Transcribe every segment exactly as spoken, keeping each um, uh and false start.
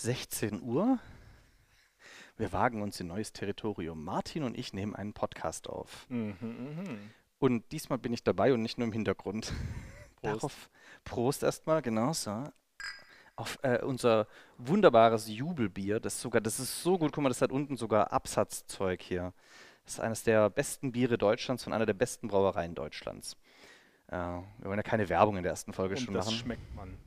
sechzehn Uhr. Wir wagen uns in neues Territorium. Martin und ich nehmen einen Podcast auf. Mhm, mhm. Und diesmal bin ich dabei und nicht nur im Hintergrund. Prost. Darauf Prost erstmal, genau so. Auf äh, unser wunderbares Jubelbier. Das sogar, das ist so gut. Guck mal, das hat unten sogar Absatzzeug hier. Das ist eines der besten Biere Deutschlands von einer der besten Brauereien Deutschlands. Äh, wir wollen ja keine Werbung in der ersten Folge Und schon das machen. schmeckt man.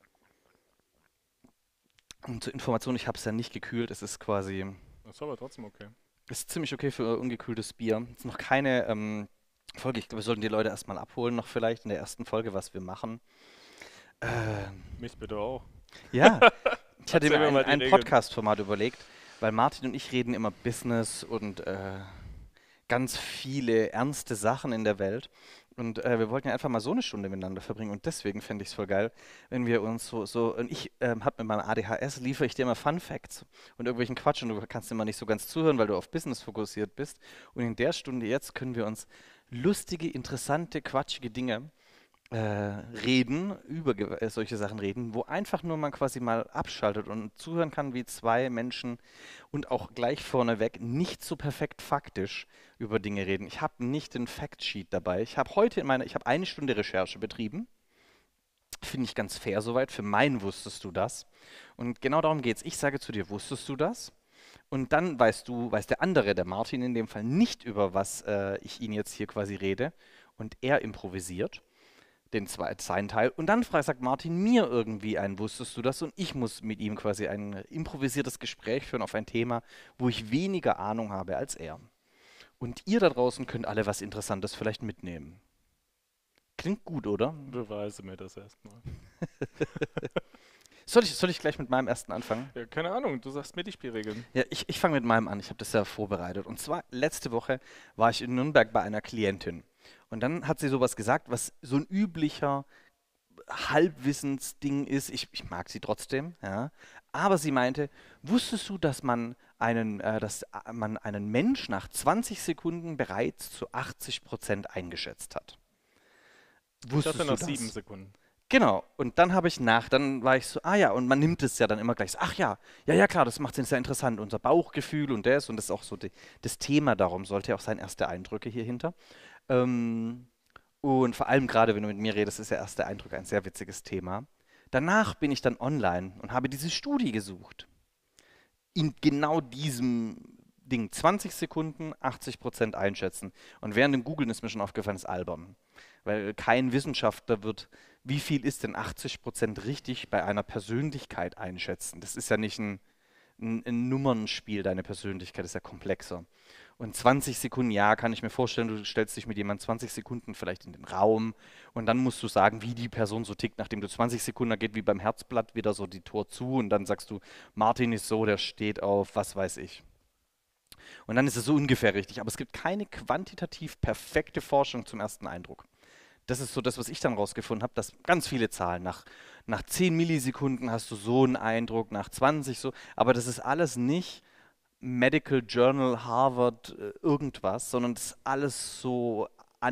Und zur Information, ich habe es ja nicht gekühlt. Es ist quasi, Das ist aber trotzdem okay. ist ziemlich okay für ungekühltes Bier. Es ist noch keine ähm, Folge. Ich glaube, wir sollten die Leute erstmal abholen, noch vielleicht in der ersten Folge, was wir machen. Ähm, Mich bitte auch. ja, ich hatte Erzähl mir mir ein, mal die ein Regeln. Podcast-Format überlegt, weil Martin und ich reden immer Business und äh, ganz viele ernste Sachen in der Welt. Und äh, wir wollten ja einfach mal so eine Stunde miteinander verbringen. Und deswegen fände ich es voll geil, wenn wir uns so, so, und ich ähm, habe mit meinem A D H S, liefere ich dir immer Fun Facts und irgendwelchen Quatsch und du kannst immer nicht so ganz zuhören, weil du auf Business fokussiert bist. Und in der Stunde jetzt können wir uns lustige, interessante, quatschige Dinge äh, reden, über ge- äh, solche Sachen reden, wo einfach nur man quasi mal abschaltet und zuhören kann, wie zwei Menschen und auch gleich vorneweg nicht so perfekt faktisch über Dinge reden. Ich habe nicht den Factsheet dabei. Ich habe heute in meiner, ich habe eine Stunde Recherche betrieben. Finde ich ganz fair soweit. Für mein wusstest du das. Und genau darum geht's. Ich sage zu dir, wusstest du das? Und dann weißt du, weiß der andere, der Martin in dem Fall, nicht über was äh, ich ihn jetzt hier quasi rede. Und er improvisiert den zweiten seinen Teil. Und dann fragt, sagt Martin mir irgendwie ein, wusstest du das? Und ich muss mit ihm quasi ein improvisiertes Gespräch führen auf ein Thema, wo ich weniger Ahnung habe als er. Und ihr da draußen könnt alle was Interessantes vielleicht mitnehmen. Klingt gut, oder? Beweise mir das erstmal. Soll ich, soll ich gleich mit meinem ersten anfangen? Ja, keine Ahnung, du sagst mir die Spielregeln. Ja, ich, ich fange mit meinem an. Ich habe das ja vorbereitet. Und zwar letzte Woche war ich in Nürnberg bei einer Klientin. Und dann hat sie sowas gesagt, was so ein üblicher Halbwissensding ist. Ich, ich mag sie trotzdem, ja. Aber sie meinte, wusstest du, dass man einen, äh, dass äh, man einen Mensch nach zwanzig Sekunden bereits zu achtzig Prozent eingeschätzt hat? Ich dachte Wusstest du nach sieben das? Sekunden. Genau. Und dann habe ich nach, dann war ich so, ah ja, und man nimmt es ja dann immer gleich so, ach ja, ja, ja, klar, das macht es sehr interessant, unser Bauchgefühl und das und das ist auch so die, das Thema, darum sollte ja auch sein, erste Eindrücke hier hinter. Ähm, und vor allem gerade, wenn du mit mir redest, ist der erste Eindruck ein sehr witziges Thema. Danach bin ich dann online und habe diese Studie gesucht. In genau diesem Ding. zwanzig Sekunden, achtzig Prozent einschätzen. Und während dem Googlen ist mir schon aufgefallen, das ist albern. Weil kein Wissenschaftler wird, wie viel ist denn achtzig Prozent richtig bei einer Persönlichkeit einschätzen? Das ist ja nicht ein, ein, ein Nummernspiel, deine Persönlichkeit ist ja komplexer. Und zwanzig Sekunden, ja, kann ich mir vorstellen, du stellst dich mit jemandem zwanzig Sekunden vielleicht in den Raum und dann musst du sagen, wie die Person so tickt, nachdem du zwanzig Sekunden, da geht wie beim Herzblatt wieder so die Tor zu und dann sagst du, Martin ist so, der steht auf, was weiß ich. Und dann ist es so ungefähr richtig, aber es gibt keine quantitativ perfekte Forschung zum ersten Eindruck. Das ist so das, was ich dann rausgefunden habe, dass ganz viele Zahlen, nach, nach zehn Millisekunden hast du so einen Eindruck, nach zwanzig so, aber das ist alles nicht Medical Journal, Harvard, äh, irgendwas, sondern das ist alles so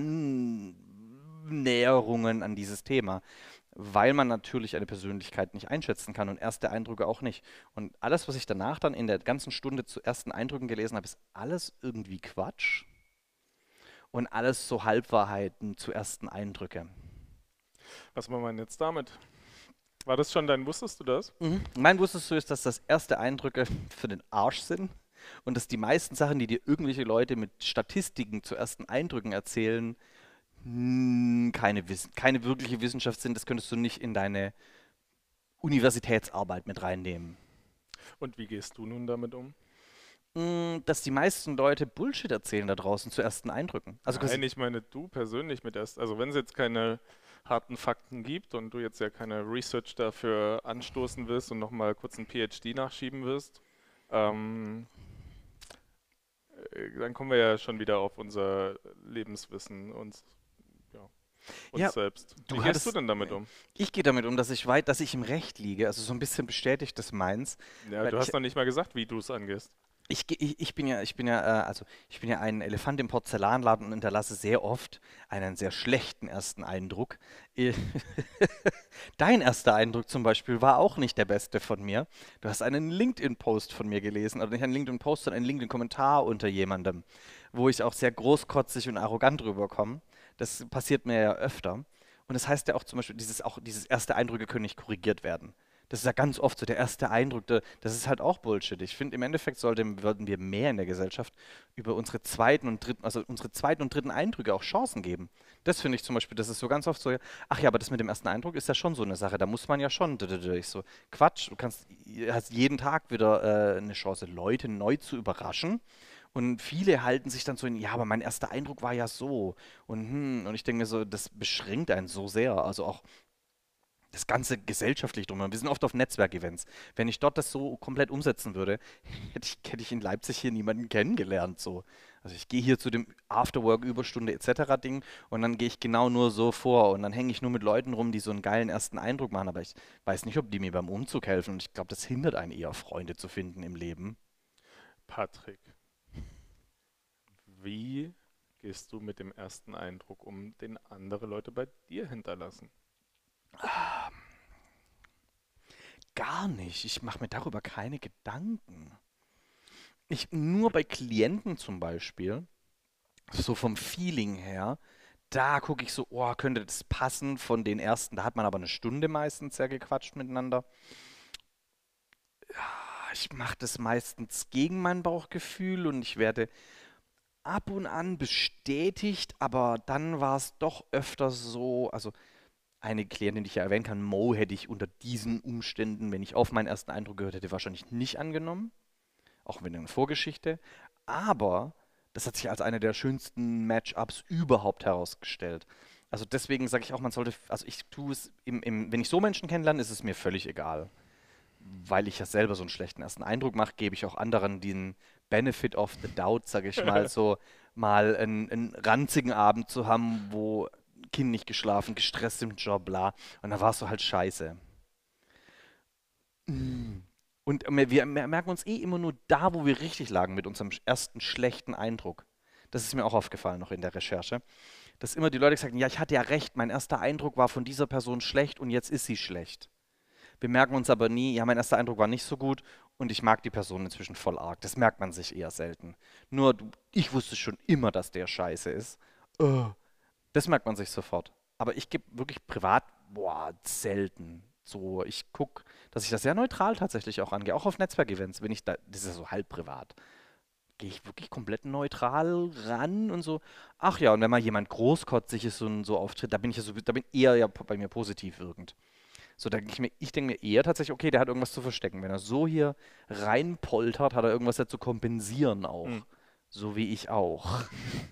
Annäherungen an dieses Thema, weil man natürlich eine Persönlichkeit nicht einschätzen kann und erste Eindrücke auch nicht. Und alles, was ich danach dann in der ganzen Stunde zu ersten Eindrücken gelesen habe, ist alles irgendwie Quatsch und alles so Halbwahrheiten zu ersten Eindrücke. Was machen wir denn jetzt damit? War das schon dein, wusstest du das? Mhm. Mein wusstest du ist, dass das erste Eindrücke für den Arsch sind und dass die meisten Sachen, die dir irgendwelche Leute mit Statistiken zu ersten Eindrücken erzählen, mh, keine, Wiss keine wirkliche Wissenschaft sind. Das könntest du nicht in deine Universitätsarbeit mit reinnehmen. Und wie gehst du nun damit um? Mh, dass die meisten Leute Bullshit erzählen da draußen zu ersten Eindrücken. Also quasi, Nein, ich meine du persönlich mit erst, also wenn es jetzt keine harten Fakten gibt und du jetzt ja keine Research dafür anstoßen willst und nochmal kurz ein PhD nachschieben wirst, ähm, äh, dann kommen wir ja schon wieder auf unser Lebenswissen und ja, ja, uns selbst. Wie du gehst du hattest, denn damit um? ich gehe damit um, dass ich weit, dass ich im Recht liege. Also so ein bisschen bestätigt das meins, Ja, weil du ich hast noch nicht mal gesagt, wie du es angehst. Ich, ge- ich, ich bin ja, ich bin ja, äh, also ich bin ja ein Elefant im Porzellanladen und hinterlasse sehr oft einen sehr schlechten ersten Eindruck. Äh, Dein erster Eindruck zum Beispiel war auch nicht der beste von mir. Du hast einen LinkedIn-Post von mir gelesen, oder nicht einen LinkedIn-Post, sondern einen LinkedIn-Kommentar unter jemandem, wo ich auch sehr großkotzig und arrogant rüberkomme. Das passiert mir ja öfter. Und das heißt ja auch zum Beispiel, dieses, auch dieses erste Eindrücke können nicht korrigiert werden. Das ist ja ganz oft so, der erste Eindruck, der, das ist halt auch Bullshit. Ich finde, im Endeffekt sollten, würden wir mehr in der Gesellschaft über unsere zweiten und dritten, also unsere zweiten und dritten Eindrücke auch Chancen geben. Das finde ich zum Beispiel, das ist so ganz oft so, ja, ach ja, aber das mit dem ersten Eindruck ist ja schon so eine Sache. Da muss man ja schon. d- d- d- Ich so, Quatsch, du kannst, hast jeden Tag wieder äh, eine Chance, Leute neu zu überraschen. Und viele halten sich dann so in, ja, aber mein erster Eindruck war ja so. Und, hm, und ich denke mir so, das beschränkt einen so sehr. Also auch das Ganze gesellschaftlich drumherum. Wir sind oft auf Netzwerkevents. Wenn ich dort das so komplett umsetzen würde, hätte ich, hätte ich in Leipzig hier niemanden kennengelernt. So. Also ich gehe hier zu dem Afterwork-Überstunde et cetera Ding und dann gehe ich genau nur so vor und dann hänge ich nur mit Leuten rum, die so einen geilen ersten Eindruck machen, aber ich weiß nicht, ob die mir beim Umzug helfen und ich glaube, das hindert einen eher, Freunde zu finden im Leben. Patrick, wie gehst du mit dem ersten Eindruck um, den andere Leute bei dir hinterlassen? Gar nicht. Ich mache mir darüber keine Gedanken. Ich, nur bei Klienten zum Beispiel, so vom Feeling her, da gucke ich so, oh, könnte das passen von den ersten. Da hat man aber eine Stunde meistens ja gequatscht miteinander. Ich mache das meistens gegen mein Bauchgefühl und ich werde ab und an bestätigt, aber dann war es doch öfter so, also eine Klientin, die ich ja erwähnen kann, Mo, hätte ich unter diesen Umständen, wenn ich auf meinen ersten Eindruck gehört hätte, wahrscheinlich nicht angenommen, auch mit einer Vorgeschichte. Aber das hat sich als eine der schönsten Matchups überhaupt herausgestellt. Also deswegen sage ich auch, man sollte, also ich tue es, im, im, wenn ich so Menschen kennenlerne, ist es mir völlig egal. Weil ich ja selber so einen schlechten ersten Eindruck mache, gebe ich auch anderen den Benefit of the Doubt, sage ich mal, so mal einen, einen ranzigen Abend zu haben, wo Kind nicht geschlafen, gestresst im Job, bla. Und dann war es so halt scheiße. Mm. Und wir, wir merken uns eh immer nur da, wo wir richtig lagen mit unserem ersten schlechten Eindruck. Das ist mir auch aufgefallen noch in der Recherche, dass immer die Leute gesagt haben, ja, ich hatte ja recht, mein erster Eindruck war von dieser Person schlecht und jetzt ist sie schlecht. Wir merken uns aber nie, ja, mein erster Eindruck war nicht so gut und ich mag die Person inzwischen voll arg. Das merkt man sich eher selten. Nur, du- ich wusste schon immer, dass der scheiße ist. Äh, Das merkt man sich sofort. Aber ich gebe wirklich privat, boah, selten. So, ich gucke, dass ich das sehr neutral tatsächlich auch angehe. Auch auf Netzwerkevents, wenn ich da, das ist ja so halb privat. Gehe ich wirklich komplett neutral ran und so. Ach ja, und wenn mal jemand großkotzig ist und so auftritt, da bin ich ja so, da bin eher ja bei mir positiv wirkend. So denke ich mir, ich denke mir eher tatsächlich, okay, der hat irgendwas zu verstecken. Wenn er so hier reinpoltert, hat er irgendwas ja zu kompensieren Hm. auch. So wie ich auch.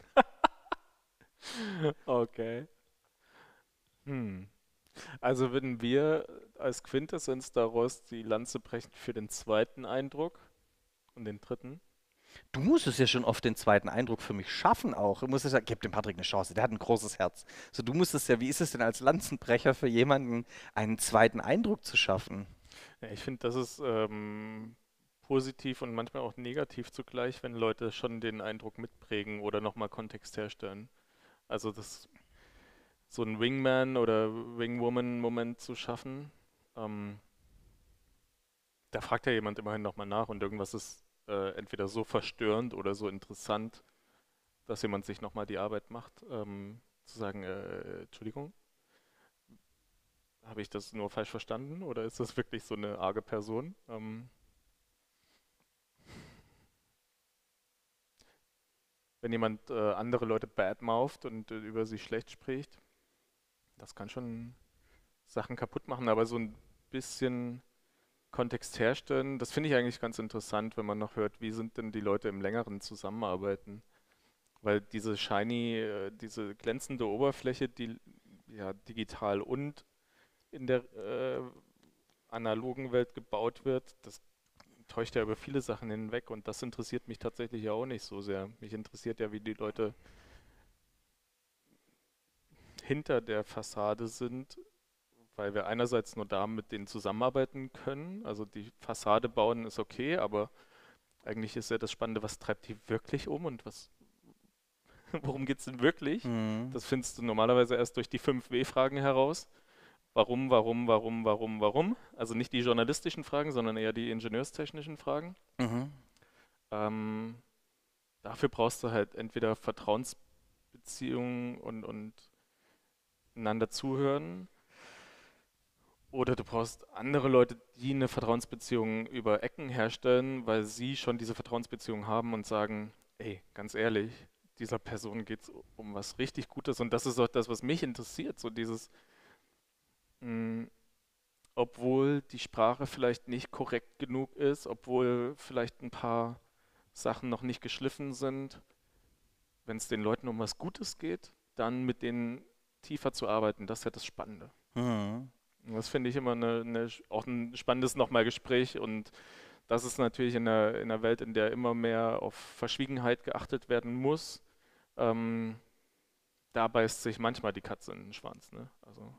Okay. Hm. Also würden wir als Quintessenz daraus die Lanze brechen für den zweiten Eindruck und den dritten? Du musst es ja schon oft den zweiten Eindruck für mich schaffen auch. Du musst es ja, gib dem Patrick eine Chance, der hat ein großes Herz. So, du musst es ja, wie ist es denn als Lanzenbrecher für jemanden, einen zweiten Eindruck zu schaffen? Ja, ich finde, das ist ähm, positiv und manchmal auch negativ zugleich, wenn Leute schon den Eindruck mitprägen oder nochmal Kontext herstellen. Also das so einen Wingman oder Wingwoman-Moment zu schaffen. Ähm, da fragt ja jemand immerhin nochmal nach und irgendwas ist äh, entweder so verstörend oder so interessant, dass jemand sich nochmal die Arbeit macht, ähm, zu sagen, äh, Entschuldigung, habe ich das nur falsch verstanden oder ist das wirklich so eine arge Person? Ähm, wenn jemand äh, andere Leute badmoutht und äh, über sie schlecht spricht, das kann schon Sachen kaputt machen, aber so ein bisschen Kontext herstellen. Das finde ich eigentlich ganz interessant, wenn man noch hört, wie sind denn die Leute im längeren Zusammenarbeiten? Weil diese shiny, äh, diese glänzende Oberfläche, die ja digital und in der äh, analogen Welt gebaut wird, das täuscht ja über viele Sachen hinweg und das interessiert mich tatsächlich ja auch nicht so sehr. Mich interessiert ja, wie die Leute hinter der Fassade sind, weil wir einerseits nur da mit denen zusammenarbeiten können. Also die Fassade bauen ist okay, aber eigentlich ist ja das Spannende, was treibt die wirklich um und was, worum geht es denn wirklich? Mhm. Das findest du normalerweise erst durch die fünf W-Fragen heraus. Warum, warum, warum, warum, warum? Also nicht die journalistischen Fragen, sondern eher die ingenieurstechnischen Fragen. Mhm. Ähm, dafür brauchst du halt entweder Vertrauensbeziehungen und, und einander zuhören, oder du brauchst andere Leute, die eine Vertrauensbeziehung über Ecken herstellen, weil sie schon diese Vertrauensbeziehung haben und sagen, ey, ganz ehrlich, dieser Person geht es um was richtig Gutes und das ist auch das, was mich interessiert, so dieses, mh, obwohl die Sprache vielleicht nicht korrekt genug ist, obwohl vielleicht ein paar Sachen noch nicht geschliffen sind, wenn es den Leuten um was Gutes geht, dann mit denen tiefer zu arbeiten, das ist ja das Spannende. Mhm. Und das finde ich immer eine, eine, auch ein spannendes nochmal Gespräch und das ist natürlich in einer, in einer Welt, in der immer mehr auf Verschwiegenheit geachtet werden muss. Ähm, da beißt sich manchmal die Katze in den Schwanz, ne? Also,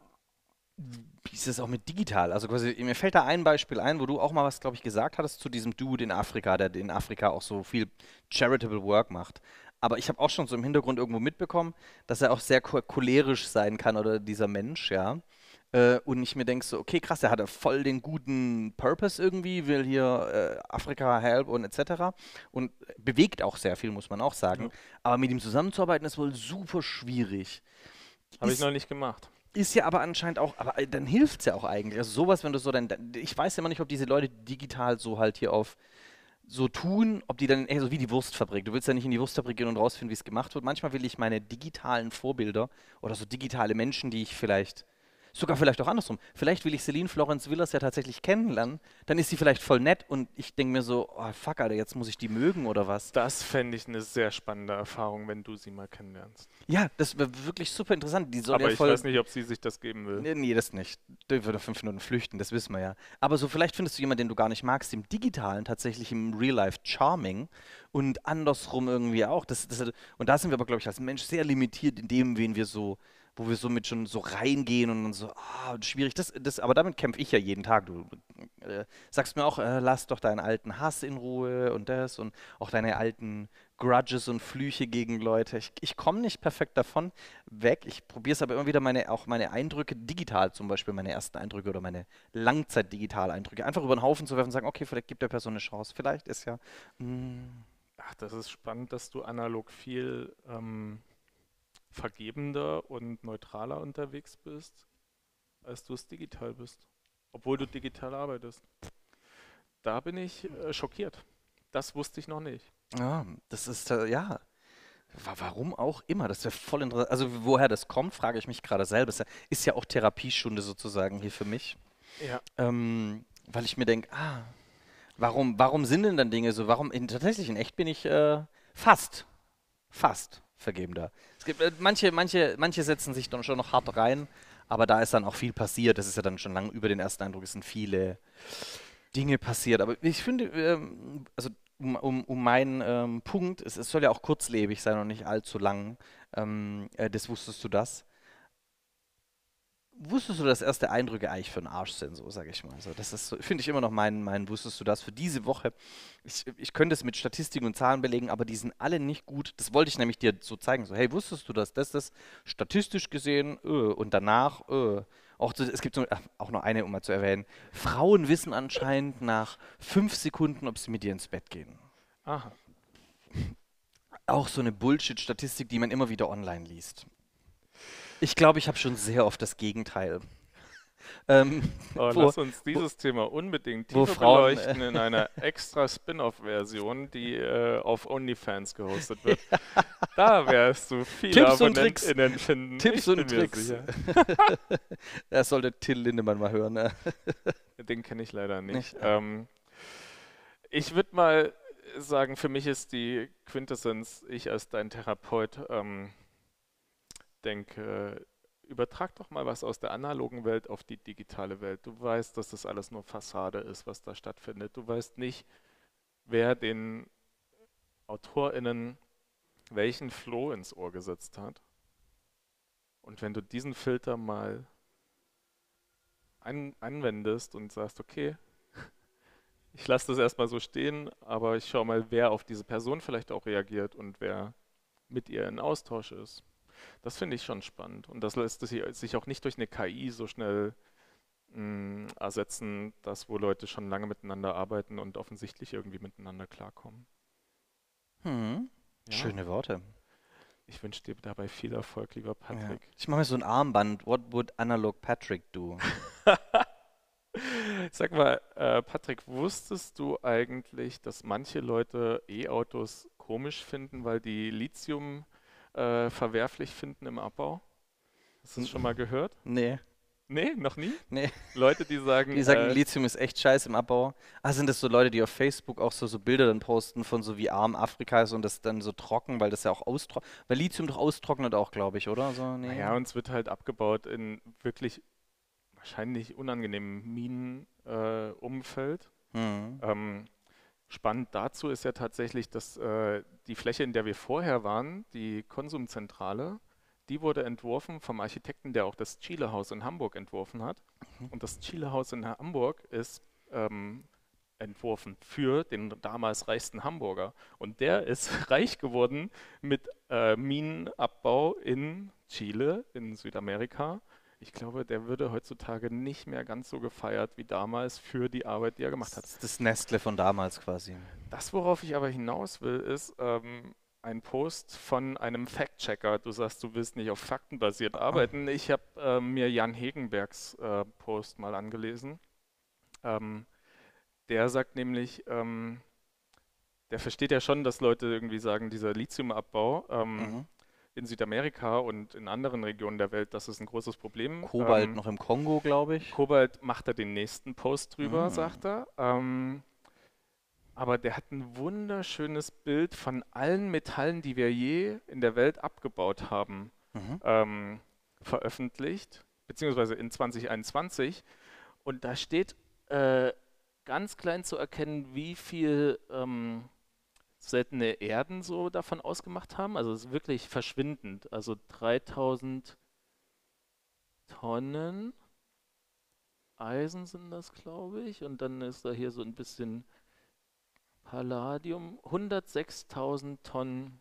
Wie ist es auch mit digital? Also quasi, mir fällt da ein Beispiel ein, wo du auch mal was, glaube ich, gesagt hattest zu diesem Dude in Afrika, der in Afrika auch so viel Charitable Work macht. Aber ich habe auch schon so im Hintergrund irgendwo mitbekommen, dass er auch sehr cho- cholerisch sein kann oder dieser Mensch, ja. Äh, und ich mir denke so, okay, krass, der hat ja voll den guten Purpose irgendwie, will hier äh, Afrika help und et cetera. Und bewegt auch sehr viel, muss man auch sagen. ja. Aber mit ihm zusammenzuarbeiten ist wohl super schwierig. Habe ich Ist noch nicht gemacht. ist ja aber anscheinend auch, aber äh, dann hilft es ja auch eigentlich. Also sowas, wenn du so dann, dann- ich weiß ja immer nicht, ob diese Leute digital so halt hier auf so tun, ob die dann eher so wie die Wurstfabrik. Du willst ja nicht in die Wurstfabrik gehen und rausfinden, wie es gemacht wird. Manchmal will ich meine digitalen Vorbilder oder so digitale Menschen, die ich vielleicht, sogar vielleicht auch andersrum, vielleicht will ich Celine Florence Willers ja tatsächlich kennenlernen, dann ist sie vielleicht voll nett und ich denke mir so, oh fuck, Alter, jetzt muss ich die mögen oder was. Das fände ich eine sehr spannende Erfahrung, wenn du sie mal kennenlernst. Ja, das wäre wirklich super interessant. Die soll ja Aber ich voll. weiß nicht, ob sie sich das geben will. Nee, nee, das nicht. Der würde fünf Minuten flüchten, das wissen wir ja. Aber so vielleicht findest du jemanden, den du gar nicht magst, im Digitalen tatsächlich im Real Life charming und andersrum irgendwie auch. Das, das, und da sind wir aber, glaube ich, als Mensch sehr limitiert in dem, wen wir so, wo wir so mit schon so reingehen und dann so, ah, schwierig. Das, das, aber damit kämpfe ich ja jeden Tag. Du äh, sagst mir auch, äh, lass doch deinen alten Hass in Ruhe und das und auch deine alten Grudges und Flüche gegen Leute. Ich, ich komme nicht perfekt davon weg. Ich probiere es aber immer wieder, meine, auch meine Eindrücke digital, zum Beispiel meine ersten Eindrücke oder meine Langzeit-Digital-Eindrücke, einfach über den Haufen zu werfen und sagen, okay, vielleicht gibt der Person eine Chance. Vielleicht ist ja. mm, Ach, das ist spannend, dass du analog viel ähm, vergebender und neutraler unterwegs bist, als du es digital bist. Obwohl du digital arbeitest. Da bin ich äh, schockiert. Das wusste ich noch nicht. ja, das ist, äh, ja. Wa- Warum auch immer, das wäre voll interessant. Also, woher das kommt, frage ich mich gerade selber. Ist ja, ist ja auch Therapiestunde sozusagen hier für mich. Ja. Ähm, weil ich mir denke, ah, warum, warum sind denn dann Dinge so? Warum, in, tatsächlich, in echt bin ich äh, fast, fast vergebender. Es gibt äh, manche, manche, manche setzen sich dann schon noch hart rein, aber da ist dann auch viel passiert. Das ist ja dann schon lange über den ersten Eindruck, es sind viele Dinge passiert. Aber ich finde, ähm, also um, um, um meinen ähm, Punkt, es, es soll ja auch kurzlebig sein und nicht allzu lang. Ähm, äh, das wusstest du das? Wusstest du, dass erste Eindrücke eigentlich für den Arsch sind, so sage ich mal. Also das ist, so, finde ich immer noch mein, mein, wusstest du das für diese Woche? Ich, ich könnte es mit Statistiken und Zahlen belegen, aber die sind alle nicht gut. Das wollte ich nämlich dir so zeigen. So, hey, wusstest du das? Das ist statistisch gesehen, äh, und danach, äh. Auch so, es gibt so, ach, auch noch eine, um mal zu erwähnen. Frauen wissen anscheinend nach fünf Sekunden, ob sie mit dir ins Bett gehen. Aha. Auch so eine Bullshit-Statistik, die man immer wieder online liest. Ich glaube, ich habe schon sehr oft das Gegenteil. Ähm, Oh, wo, lass uns wo, dieses Thema unbedingt wo tiefer Frauen. Äh, beleuchten in einer extra Spin-off-Version, die äh, auf OnlyFans gehostet wird. Da wirst du viele Tipps und Tricks. AbonnentInnen finden. Tipps Ich bin und mir Tricks. sicher. Das sollte Till Lindemann mal hören. Ne? Den kenne ich leider nicht. Nicht? Ah. Ähm, ich würde mal sagen, für mich ist die Quintessenz, ich als dein Therapeut ähm, denke, übertrag doch mal was aus der analogen Welt auf die digitale Welt. Du weißt, dass das alles nur Fassade ist, was da stattfindet. Du weißt nicht, wer den AutorInnen welchen Floh ins Ohr gesetzt hat. Und wenn du diesen Filter mal ein, anwendest und sagst, okay, Ich lasse das erstmal so stehen, aber ich schaue mal, wer auf diese Person vielleicht auch reagiert und wer mit ihr in Austausch ist. Das finde ich schon spannend. Und das lässt sich sich auch nicht durch eine K I so schnell mh, ersetzen, dass wo Leute schon lange miteinander arbeiten und offensichtlich irgendwie miteinander klarkommen. Hm. Ja, Schöne Worte. ich wünsche dir dabei viel Erfolg, lieber Ja. Patrick. Ich mache mir so ein Armband. What would Analog Patrick do? Sag mal, äh, Patrick, wusstest du eigentlich, dass manche Leute E-Autos komisch finden, weil die Lithium äh, verwerflich finden im Abbau? Hast du das N- schon mal gehört? Nee, Nee, noch nie? nee. Leute, die sagen, Die sagen, äh, Lithium ist echt scheiße im Abbau. Ah, sind das so Leute, die auf Facebook auch so, so Bilder dann posten von so wie arm Afrika ist und das dann so trocken, weil das ja auch austrocknet. Weil Lithium doch austrocknet auch, glaube ich, oder? So, nee. naja, uns wird halt abgebaut in wirklich wahrscheinlich unangenehmen Minenumfeld. Äh, Umfeld. Hm. ähm, Spannend dazu ist ja tatsächlich, dass äh, die Fläche, in der wir vorher waren, die Konsumzentrale, die wurde entworfen vom Architekten, der auch das Chile-Haus in Hamburg entworfen hat. Und das Chile-Haus in Hamburg ist ähm, entworfen für den damals reichsten Hamburger. Und der ist reich geworden mit äh, Minenabbau in Chile, in Südamerika. Ich glaube, der würde heutzutage nicht mehr ganz so gefeiert wie damals für die Arbeit, die er gemacht Das hat. ist das Nestle von damals quasi. Das, worauf ich aber hinaus will, ist ähm, ein Post von einem Fact-Checker. Du sagst, du willst nicht auf Fakten basiert Ah. arbeiten. Ich habe äh, mir Jan Hegenbergs äh, Post mal angelesen. Ähm, Der sagt nämlich, ähm, der versteht ja schon, dass Leute irgendwie sagen, dieser Lithiumabbau ähm, Mhm. in Südamerika und in anderen Regionen der Welt, das ist ein großes Problem. Kobalt Ähm, noch im Kongo, glaube ich. Kobalt macht er den nächsten Post drüber, Mhm. sagt er. Ähm, aber der hat ein wunderschönes Bild von allen Metallen, die wir je in der Welt abgebaut haben, Mhm. ähm, veröffentlicht, beziehungsweise in zwanzig einundzwanzig. Und da steht äh, ganz klein zu erkennen, wie viel ähm, seltene Erden so davon ausgemacht haben. Also es ist wirklich verschwindend. Also dreitausend Tonnen Eisen sind das, glaube ich. Und dann ist da hier so ein bisschen Palladium. hundertsechstausend Tonnen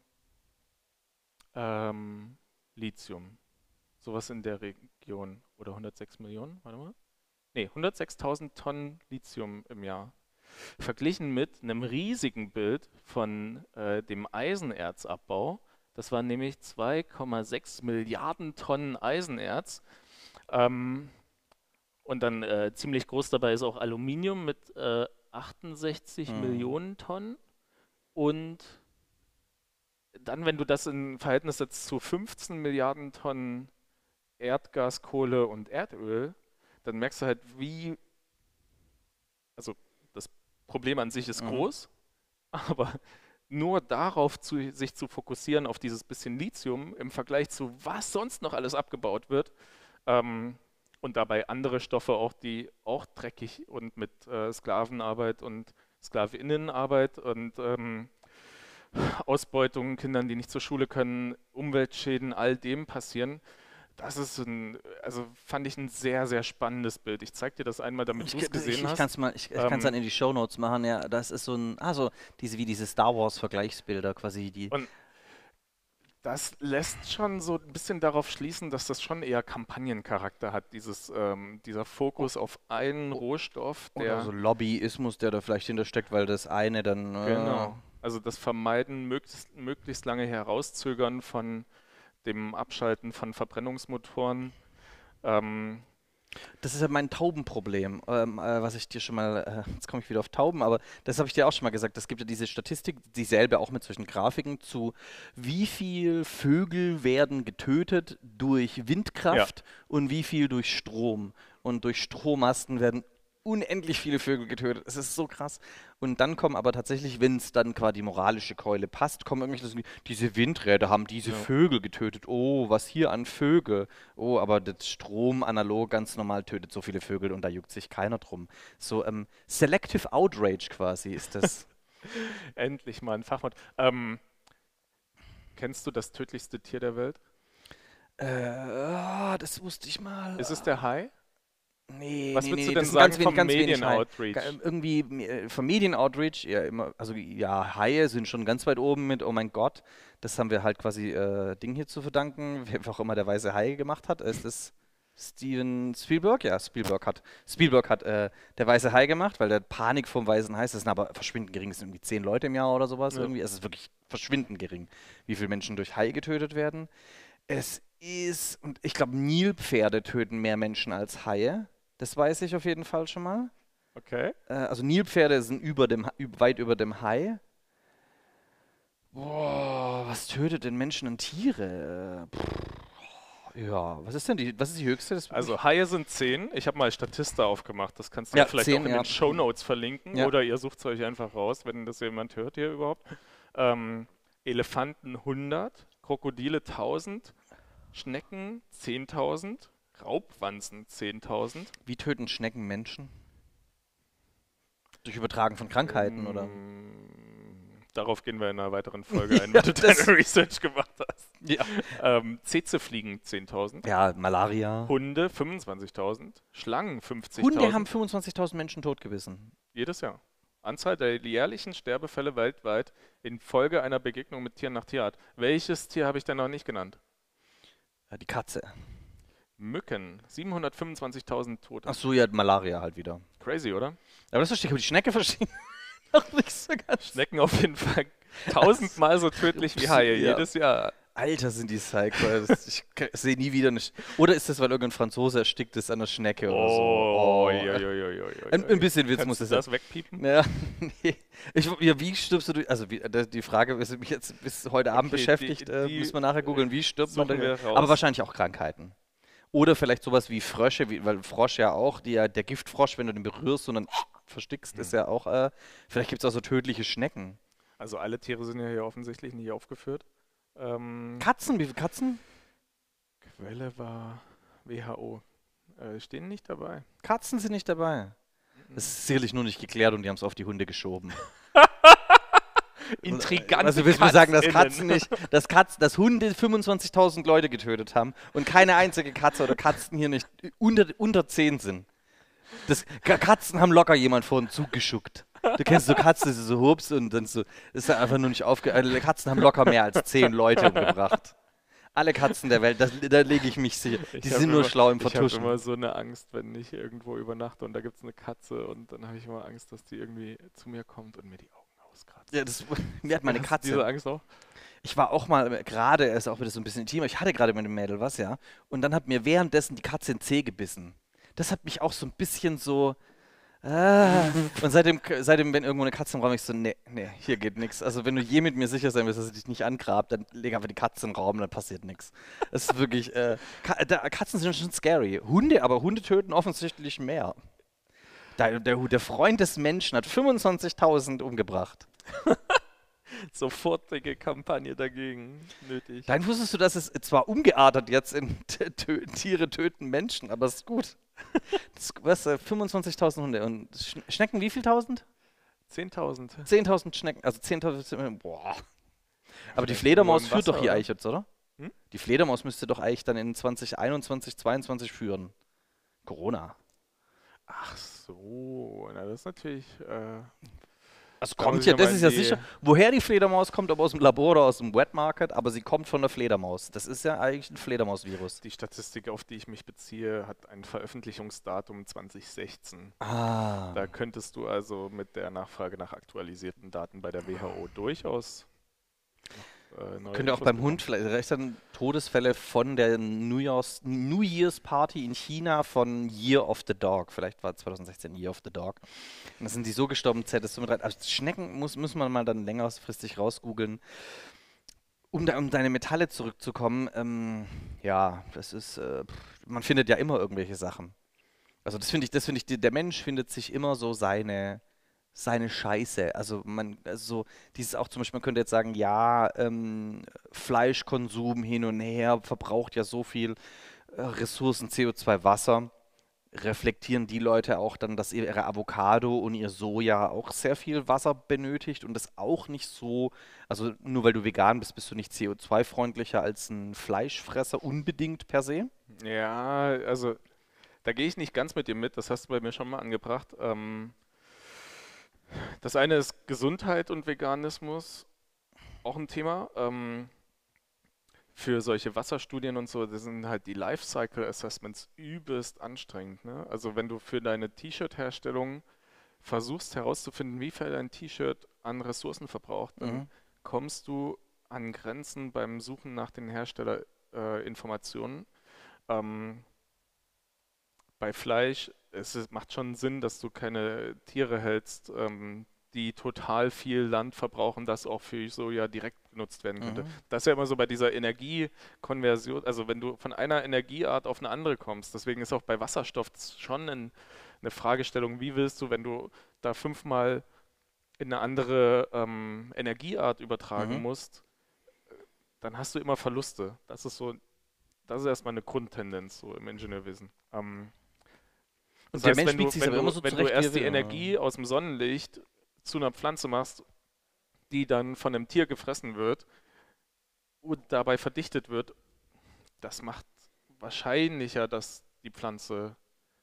ähm, Lithium. Sowas in der Region. Oder hundertsechs Millionen, warte mal. Nee, hundertsechstausend Tonnen Lithium im Jahr. Verglichen mit einem riesigen Bild von äh, dem Eisenerzabbau. Das waren nämlich zwei Komma sechs Milliarden Tonnen Eisenerz. Ähm, und dann äh, ziemlich groß dabei ist auch Aluminium mit äh, achtundsechzig Mhm. Millionen Tonnen. Und dann, wenn du das in Verhältnis setzt zu fünfzehn Milliarden Tonnen Erdgas, Kohle und Erdöl, dann merkst du halt, wie, also das Problem an sich ist Mhm. groß, aber nur darauf zu, sich zu fokussieren, auf dieses bisschen Lithium im Vergleich zu was sonst noch alles abgebaut wird, ähm, und dabei andere Stoffe auch, die auch dreckig und mit äh, Sklavenarbeit und Sklavinnenarbeit und ähm, Ausbeutung, Kindern, die nicht zur Schule können, Umweltschäden, all dem passieren. Das ist ein, also fand ich ein sehr, sehr spannendes Bild. Ich zeig dir das einmal, damit Ich, du es ich, gesehen ich kann hast. es mal, ich, ich kann es dann Ähm, in die Shownotes machen, ja. Das ist so ein, ah, so diese, wie diese Star Wars Vergleichsbilder quasi, die. und das lässt schon so ein bisschen darauf schließen, dass das schon eher Kampagnencharakter hat, dieses, ähm, dieser o- Fokus auf einen o- Rohstoff, Oder so der, Lobbyismus, der da vielleicht hintersteckt, weil das eine dann. Äh, genau, also das Vermeiden, möglichst, möglichst lange Herauszögern von dem Abschalten von Verbrennungsmotoren. Ähm, Das ist ja mein Taubenproblem, ähm, äh, was ich dir schon mal, äh, jetzt komme ich wieder auf Tauben, aber das habe ich dir auch schon mal gesagt. Es gibt ja diese Statistik, dieselbe auch mit solchen Grafiken zu, wie viel Vögel werden getötet durch ja, Windkraft und wie viel durch Strom. Und durch Strommasten werden unendlich viele Vögel getötet. Es ist so krass. Und dann kommen aber tatsächlich, wenn es dann quasi die moralische Keule passt, kommen irgendwelche, Sachen wie, diese Windräder haben diese ja. Vögel getötet. Oh, was hier an Vögel. Oh, aber das Strom analog ganz normal tötet so viele Vögel und da juckt sich keiner drum. So, ähm, Selective Outrage quasi ist das. Endlich mal ein Fachwort. Ähm, kennst du das tödlichste Tier der Welt? Äh, ah, das wusste ich mal. Ist es der Hai? Nee, Was nee, würdest nee, du denn das sind ganz sagen wenig, vom ganz wenig Haie. Medien-Outreach? Ga- Irgendwie äh, vom Medien-Outreach, ja, immer, also ja, Haie sind schon ganz weit oben mit, oh mein Gott, das haben wir halt quasi äh, Ding hier zu verdanken, wer auch immer der weiße Hai gemacht hat. Ist es Steven Spielberg? Ja, Spielberg hat, Spielberg hat äh, der weiße Hai gemacht, weil der Panik vom weißen Hai ist, das sind aber verschwindend gering, es sind irgendwie zehn Leute im Jahr oder sowas Ja. irgendwie. Es ist wirklich verschwindend gering, wie viele Menschen durch Haie getötet werden. Es ist, und ich glaube, Nilpferde töten mehr Menschen als Haie. Das weiß ich auf jeden Fall schon mal. Okay. Äh, also Nilpferde sind über dem, Ha- üb- weit über dem Hai. Boah, was tötet denn Menschen und Tiere? Äh, pff, ja, was ist denn die, was ist die höchste? Das, Also Haie sind zehn. Ich habe mal Statista aufgemacht. Das kannst du Ja, vielleicht zehn, auch in ja. den Shownotes verlinken. Ja. Oder ihr sucht es euch einfach raus, wenn das jemand hört hier überhaupt. Ähm, Elefanten hundert, Krokodile tausend, Schnecken zehntausend, Raubwanzen zehntausend. wie töten Schnecken Menschen? Durch Übertragen von Krankheiten, oder? Ähm, Darauf gehen wir in einer weiteren Folge ein, Ja, wenn du das- deine Research gemacht hast. Ja. Ähm, Tsetsefliegen zehntausend, Ja, Malaria. Hunde fünfundzwanzigtausend, Schlangen fünfzigtausend. Hunde haben fünfundzwanzigtausend Menschen totgebissen. Jedes Jahr. Anzahl der jährlichen Sterbefälle weltweit infolge einer Begegnung mit Tieren nach Tierart. Welches Tier habe ich denn noch nicht genannt? Ja, die Katze. Mücken. siebenhundertfünfundzwanzigtausend Tote. Ach so, ja, Malaria halt wieder. Crazy, oder? Aber das verstehe ich, aber die Schnecke verstehe ich noch nicht so ganz. Schnecken auf jeden Fall tausendmal so tödlich wie Haie. Ja. Jedes Jahr. Alter, sind die Psycho. Das- Ich k- sehe nie wieder eine Sch Oder ist das, weil irgendein Franzose erstickt ist an der Schnecke oder so? Oh, Oh, oi, oi, oi, oi, oi, Ein, oi. ein bisschen Witz Kannst muss du es das wegpiepen? Ja, nee. Ich, ja, wie stirbst du durch? Also wie, da- die Frage ist mich jetzt bis heute Abend Okay, beschäftigt. die- äh, die müssen wir nachher googeln, wie stirbt man suchen da? wir raus. Aber wahrscheinlich auch Krankheiten. Oder vielleicht sowas wie Frösche, wie, weil Frosch ja auch, die, ja- der Giftfrosch, wenn du den berührst und dann verstickst, ist ja auch, äh, vielleicht gibt es auch so tödliche Schnecken. Also alle Tiere sind ja hier offensichtlich nicht aufgeführt. Ähm, Katzen, wie viele Katzen? Quelle war W H O. Äh, stehen nicht dabei. Katzen sind nicht dabei. Das ist sicherlich nur nicht geklärt und die haben es auf die Hunde geschoben. Intrigante Also willst du mir sagen, dass KatzInnen. Katzen nicht, dass Katzen, dass Hunde fünfundzwanzigtausend Leute getötet haben und keine einzige Katze oder Katzen hier nicht unter, unter zehn sind. Das, Ka- Katzen haben locker jemand vor den Zug geschuckt. Du kennst so Katzen, die so hupst und dann so, ist ja einfach nur nicht aufge... Äh, Katzen haben locker mehr als zehn Leute umgebracht. Alle Katzen der Welt, das, da lege ich mich sicher. Die Ich hab sind nur immer- schlau im Ich habe Vertuschen. immer so eine Angst, wenn ich irgendwo übernachte und da gibt es eine Katze und dann habe ich immer Angst, dass die irgendwie zu mir kommt und mir die Augen auskratzt. Ja, das, mir hat meine Hast du Katze... diese Angst auch? Ich war auch mal äh, gerade, ist auch wieder so ein bisschen intimer, ich hatte gerade mit dem Mädel was, ja. Und dann hat mir währenddessen die Katze in den Zeh gebissen. Das hat mich auch so ein bisschen so. Ah. Und seitdem, seitdem, wenn irgendwo eine Katze im Raum ist, ich so, nee, nee, hier geht nichts. Also wenn du je mit mir sicher sein willst, dass sie dich nicht angrabt, dann leg einfach die Katze im Raum, dann passiert nichts. Das ist wirklich, äh, Ka da, Katzen sind schon scary. Hunde, aber Hunde töten offensichtlich mehr. Der, der, der Freund des Menschen hat fünfundzwanzigtausend umgebracht. Sofortige Kampagne dagegen nötig. Dann wusstest du, dass es zwar umgeartet jetzt in t- tö Tiere töten Menschen, aber es ist gut. Das, was, äh, fünfundzwanzigtausend Hunde und Sch Schnecken, wie viel tausend? zehntausend. zehntausend Schnecken, also zehntausend, boah. Aber die Vielleicht Fledermaus nur im führt doch Wasser, hier oder? eigentlich jetzt, oder? Hm? Die Fledermaus müsste doch eigentlich dann in zwanzig einundzwanzig, zweiundzwanzig führen. Corona. Ach so, na das ist natürlich. Äh, Also Da kommt muss ich ja, ja das mal ist in ja die- sicher, woher die Fledermaus kommt, ob aus dem Labor oder aus dem Wet Market, aber sie kommt von der Fledermaus. Das ist ja eigentlich ein Fledermausvirus. die Statistik, auf die ich mich beziehe, hat ein Veröffentlichungsdatum zwanzig sechzehn. Ah. Da könntest du also mit der Nachfrage nach aktualisierten Daten bei der W H O durchaus noch, äh, neue Könnte auch Infos beim bekommen. Hund vielleicht recht dann Todesfälle von der New Year's, New Year's Party in China von Year of the Dog. Vielleicht war zwanzig sechzehn Year of the Dog. Und da sind die so gestorben, zählt das so mit rein. Also Schnecken muss, muss man mal dann längerfristig rausgoogeln. Um, da, um deine Metalle zurückzukommen, ähm, ja, das ist, äh, pff, man findet ja immer irgendwelche Sachen. Also das finde ich, das finde ich, die- der Mensch findet sich immer so seine, seine Scheiße. Also man, also so dieses auch zum Beispiel, man könnte jetzt sagen, ja, ähm, Fleischkonsum hin und her verbraucht ja so viel äh, Ressourcen, C O zwei, Wasser. Reflektieren die Leute auch dann, dass ihre Avocado und ihr Soja auch sehr viel Wasser benötigt und das auch nicht so, also nur weil du vegan bist, bist du nicht C O zwei freundlicher als ein Fleischfresser unbedingt per se? Ja, also da da gehe ich nicht ganz mit dir mit, das hast du bei mir schon mal angebracht. Ähm, das eine ist Gesundheit und Veganismus, auch ein Thema. Ähm, für solche Wasserstudien und so, das sind halt die Lifecycle Assessments übelst anstrengend. Ne? Also wenn du für deine T-Shirt-Herstellung versuchst herauszufinden, wie viel dein T-Shirt an Ressourcen verbraucht, dann Mhm. kommst du an Grenzen beim Suchen nach den Herstellerinformationen. Ähm, bei Fleisch, es ist, macht schon Sinn, dass du keine Tiere hältst, ähm, die total viel Land verbrauchen, das auch für Soja direkt genutzt werden könnte. Mhm. Das ist ja immer so bei dieser Energiekonversion, also wenn du von einer Energieart auf eine andere kommst. Deswegen ist auch bei Wasserstoff schon ein, eine Fragestellung, wie willst du, wenn du da fünfmal in eine andere ähm, Energieart übertragen Mhm. musst, dann hast du immer Verluste. Das ist so, das ist erstmal eine Grundtendenz so im Ingenieurwesen. Ähm, Das Und der heißt, Mensch wenn biegt du, sich wenn aber immer du, so wenn du zurecht, wie er erst die will. Ja. Energie aus dem Sonnenlicht zu einer Pflanze machst, die dann von einem Tier gefressen wird und dabei verdichtet wird, das macht wahrscheinlicher, dass die Pflanze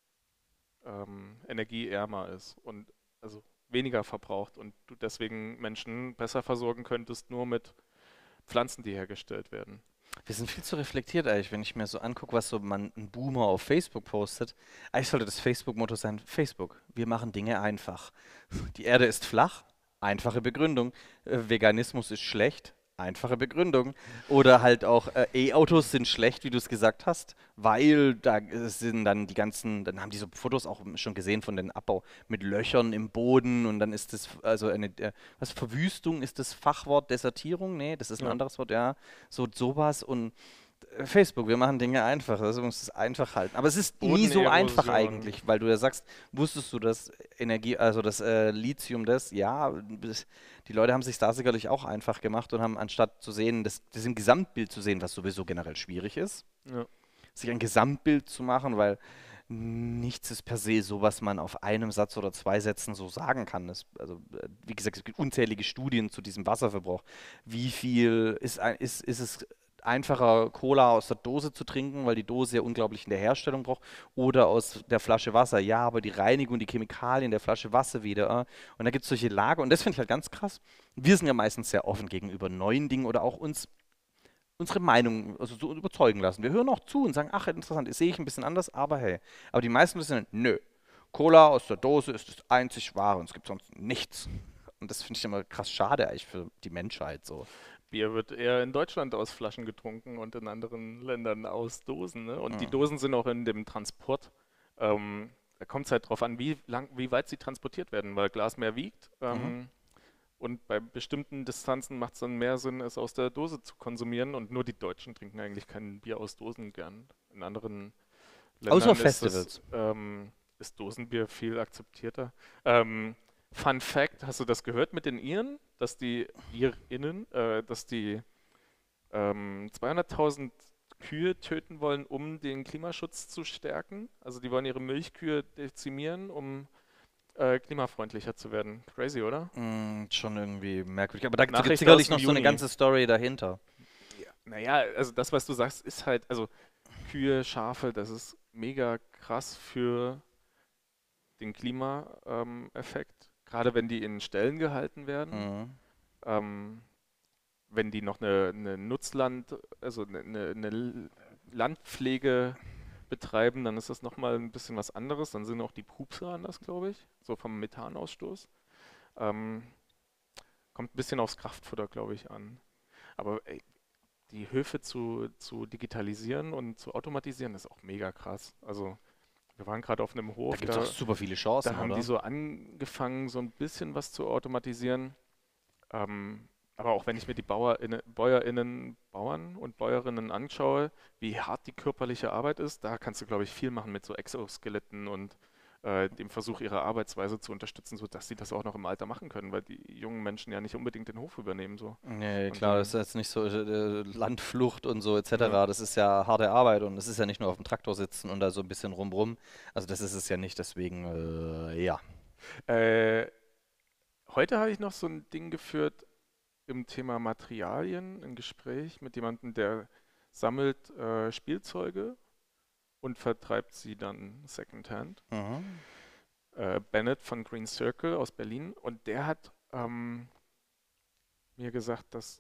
ähm, energieärmer ist und also weniger verbraucht und du deswegen Menschen besser versorgen könntest, nur mit Pflanzen, die hergestellt werden. Wir sind viel zu reflektiert eigentlich, wenn ich mir so angucke, was so man, ein Boomer auf Facebook postet. Eigentlich sollte das Facebook-Motto sein, Facebook, wir machen Dinge einfach. Die Erde ist flach, einfache Begründung. Äh, Veganismus ist schlecht, einfache Begründung. Oder halt auch äh, E-Autos sind schlecht, wie du es gesagt hast, weil da äh, sind dann die ganzen, dann haben die so Fotos auch schon gesehen von den Abbau mit Löchern im Boden und dann ist das, also eine, äh, was, Verwüstung ist das Fachwort, Desertierung? Nee, das ist ein Ja. anderes Wort, ja. So sowas und äh, Facebook, wir machen Dinge einfach, also man muss es einfach halten. Aber es ist nie so einfach Bodenerosion. eigentlich, weil du ja sagst, wusstest du, dass Energie, also das äh, Lithium, das, ja, das, die Leute haben sich da sicherlich auch einfach gemacht und haben anstatt zu sehen, das, das im Gesamtbild zu sehen, was sowieso generell schwierig ist, Ja. sich ein Gesamtbild zu machen, weil nichts ist per se so, was man auf einem Satz oder zwei Sätzen so sagen kann. Das, also, äh, wie gesagt, es gibt unzählige Studien zu diesem Wasserverbrauch. Wie viel ist, ein- ist, ist es einfacher, Cola aus der Dose zu trinken, weil die Dose ja unglaublich in der Herstellung braucht, oder aus der Flasche Wasser? Ja, aber die Reinigung, die Chemikalien der Flasche Wasser wieder. Äh. Und da gibt es solche Lager, und das finde ich halt ganz krass. Wir sind ja meistens sehr offen gegenüber neuen Dingen oder auch uns unsere Meinung also so überzeugen lassen. Wir hören auch zu und sagen, ach, interessant, das sehe ich ein bisschen anders, aber hey. Aber die meisten wissen, nö, Cola aus der Dose ist das einzig Wahre und es gibt sonst nichts. Und das finde ich immer krass schade eigentlich für die Menschheit so. Bier wird eher in Deutschland aus Flaschen getrunken und in anderen Ländern aus Dosen. Ne? Und die Hm. Dosen sind auch in dem Transport. Ähm, da kommt es halt drauf an, wie lang, wie weit sie transportiert werden, weil Glas mehr wiegt. Mhm. Ähm, und bei bestimmten Distanzen macht es dann mehr Sinn, es aus der Dose zu konsumieren. Und nur die Deutschen trinken eigentlich kein Bier aus Dosen gern. In anderen Außer auf Ländern ist das, Festivals. ähm, ist Dosenbier viel akzeptierter. Ähm, Fun Fact, hast du das gehört mit den Iren, dass die IrInnen, äh, dass die ähm, zweihunderttausend Kühe töten wollen, um den Klimaschutz zu stärken? Also die wollen ihre Milchkühe dezimieren, um äh, klimafreundlicher zu werden. Crazy, oder? Hm, schon irgendwie merkwürdig. Aber da gibt es Nachricht aus sicherlich dem noch so eine Juni. ganze Story dahinter. Ja, naja, also das, was du sagst, ist halt, also Kühe, Schafe, das ist mega krass für den Klimaeffekt, ähm, Effekt. Gerade wenn die in Ställen gehalten werden, Mhm. ähm, wenn die noch eine, eine Nutzland, also eine, eine, eine L- Landpflege betreiben, dann ist das nochmal ein bisschen was anderes. Dann sind auch die Pupse anders, glaube ich, so vom Methanausstoß. Ähm, kommt ein bisschen aufs Kraftfutter, glaube ich, an. Aber ey, die Höfe zu, zu digitalisieren und zu automatisieren, ist auch mega krass. Also wir waren gerade auf einem Da Hof, gibt es auch da super viele Da Chancen, haben die oder? so angefangen, so ein bisschen was zu automatisieren. Ähm, aber auch wenn ich mir die BauerInnen, BäuerInnen, Bauern und Bäuerinnen anschaue, wie hart die körperliche Arbeit ist, da kannst du, glaube ich, viel machen mit so Exoskeletten und äh, dem Versuch, ihre Arbeitsweise zu unterstützen, sodass sie das auch noch im Alter machen können, weil die jungen Menschen ja nicht unbedingt den Hof übernehmen. So. Nee, Und klar, das ist dann, jetzt nicht so äh, Landflucht und so et ja. cetera. Das ist ja harte Arbeit und es ist ja nicht nur auf dem Traktor sitzen und da so ein bisschen rumrum. Also das ist es ja nicht, deswegen, äh, ja. Äh, heute habe ich noch so ein Ding geführt im Thema Materialien, ein Gespräch mit jemandem, der sammelt äh, Spielzeuge und vertreibt sie dann Secondhand. Mhm. Äh, Bennett von Green Circle aus Berlin. Und der hat ähm, mir gesagt, dass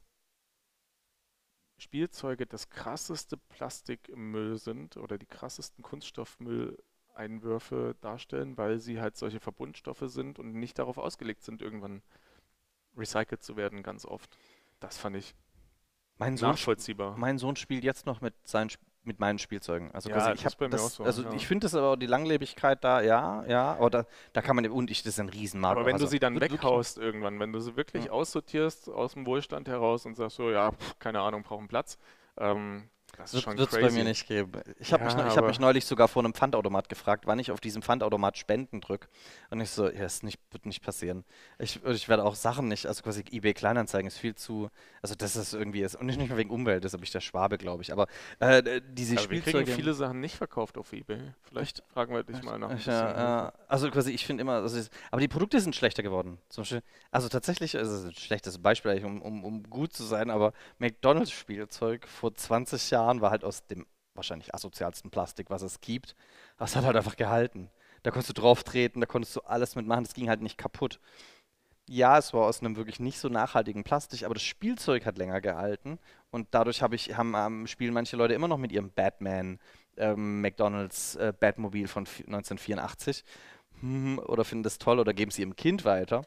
Spielzeuge das krasseste Plastik im Müll sind oder die krassesten Kunststoffmülleinwürfe darstellen, weil sie halt solche Verbundstoffe sind und nicht darauf ausgelegt sind, irgendwann recycelt zu werden, ganz oft. Das fand ich Mein Sohn, sp- nachvollziehbar. mein Sohn spielt jetzt noch mit seinen, Sp- mit meinen Spielzeugen. Also quasi, Ja, ich das habe ist bei mir auch das, so, also ja. ich finde das aber auch die Langlebigkeit da, ja, ja, aber da, da kann man, und ich, das ist ein Riesenmarkt Aber auch. wenn du Also sie dann wird wirklich, weghaust irgendwann, wenn du sie hm. wirklich aussortierst aus dem Wohlstand heraus und sagst so, ja, pf, keine Ahnung, brauchen Platz, ähm, das ist schon Wird es bei mir crazy. nicht geben. Ich habe Ja, mich, neu- ich hab mich aber neulich sogar vor einem Pfandautomat gefragt, wann ich auf diesem Pfandautomat Spenden drücke. Und ich so, ja, es nicht, wird nicht passieren. Ich, ich werde auch Sachen nicht, also quasi eBay Kleinanzeigen ist viel zu, also das ist irgendwie, ist, und nicht nur wegen Umwelt, das habe ich der Schwabe, glaube ich. Aber äh, diese aber wir kriegen Spielzeuge. viele Sachen nicht verkauft auf eBay. Vielleicht fragen wir dich Ich, mal nach ein ich, bisschen ja, Hilfe. äh, also quasi, ich finde immer, also es, aber die Produkte sind schlechter geworden. Zum Beispiel, also tatsächlich, also es ist ein schlechtes Beispiel, eigentlich, um, um, um gut zu sein, aber McDonald's Spielzeug vor zwanzig Jahren war halt aus dem wahrscheinlich asozialsten Plastik, was es gibt. Das hat halt einfach gehalten. Da konntest du drauf treten, da konntest du alles mitmachen, das ging halt nicht kaputt. Ja, es war aus einem wirklich nicht so nachhaltigen Plastik, aber das Spielzeug hat länger gehalten und dadurch habe ich, haben, ähm, spielen manche Leute immer noch mit ihrem Batman, ähm, McDonald's äh, Batmobil von vi- neunzehnhundertvierundachtzig hm, oder finden das toll oder geben es ihrem Kind weiter.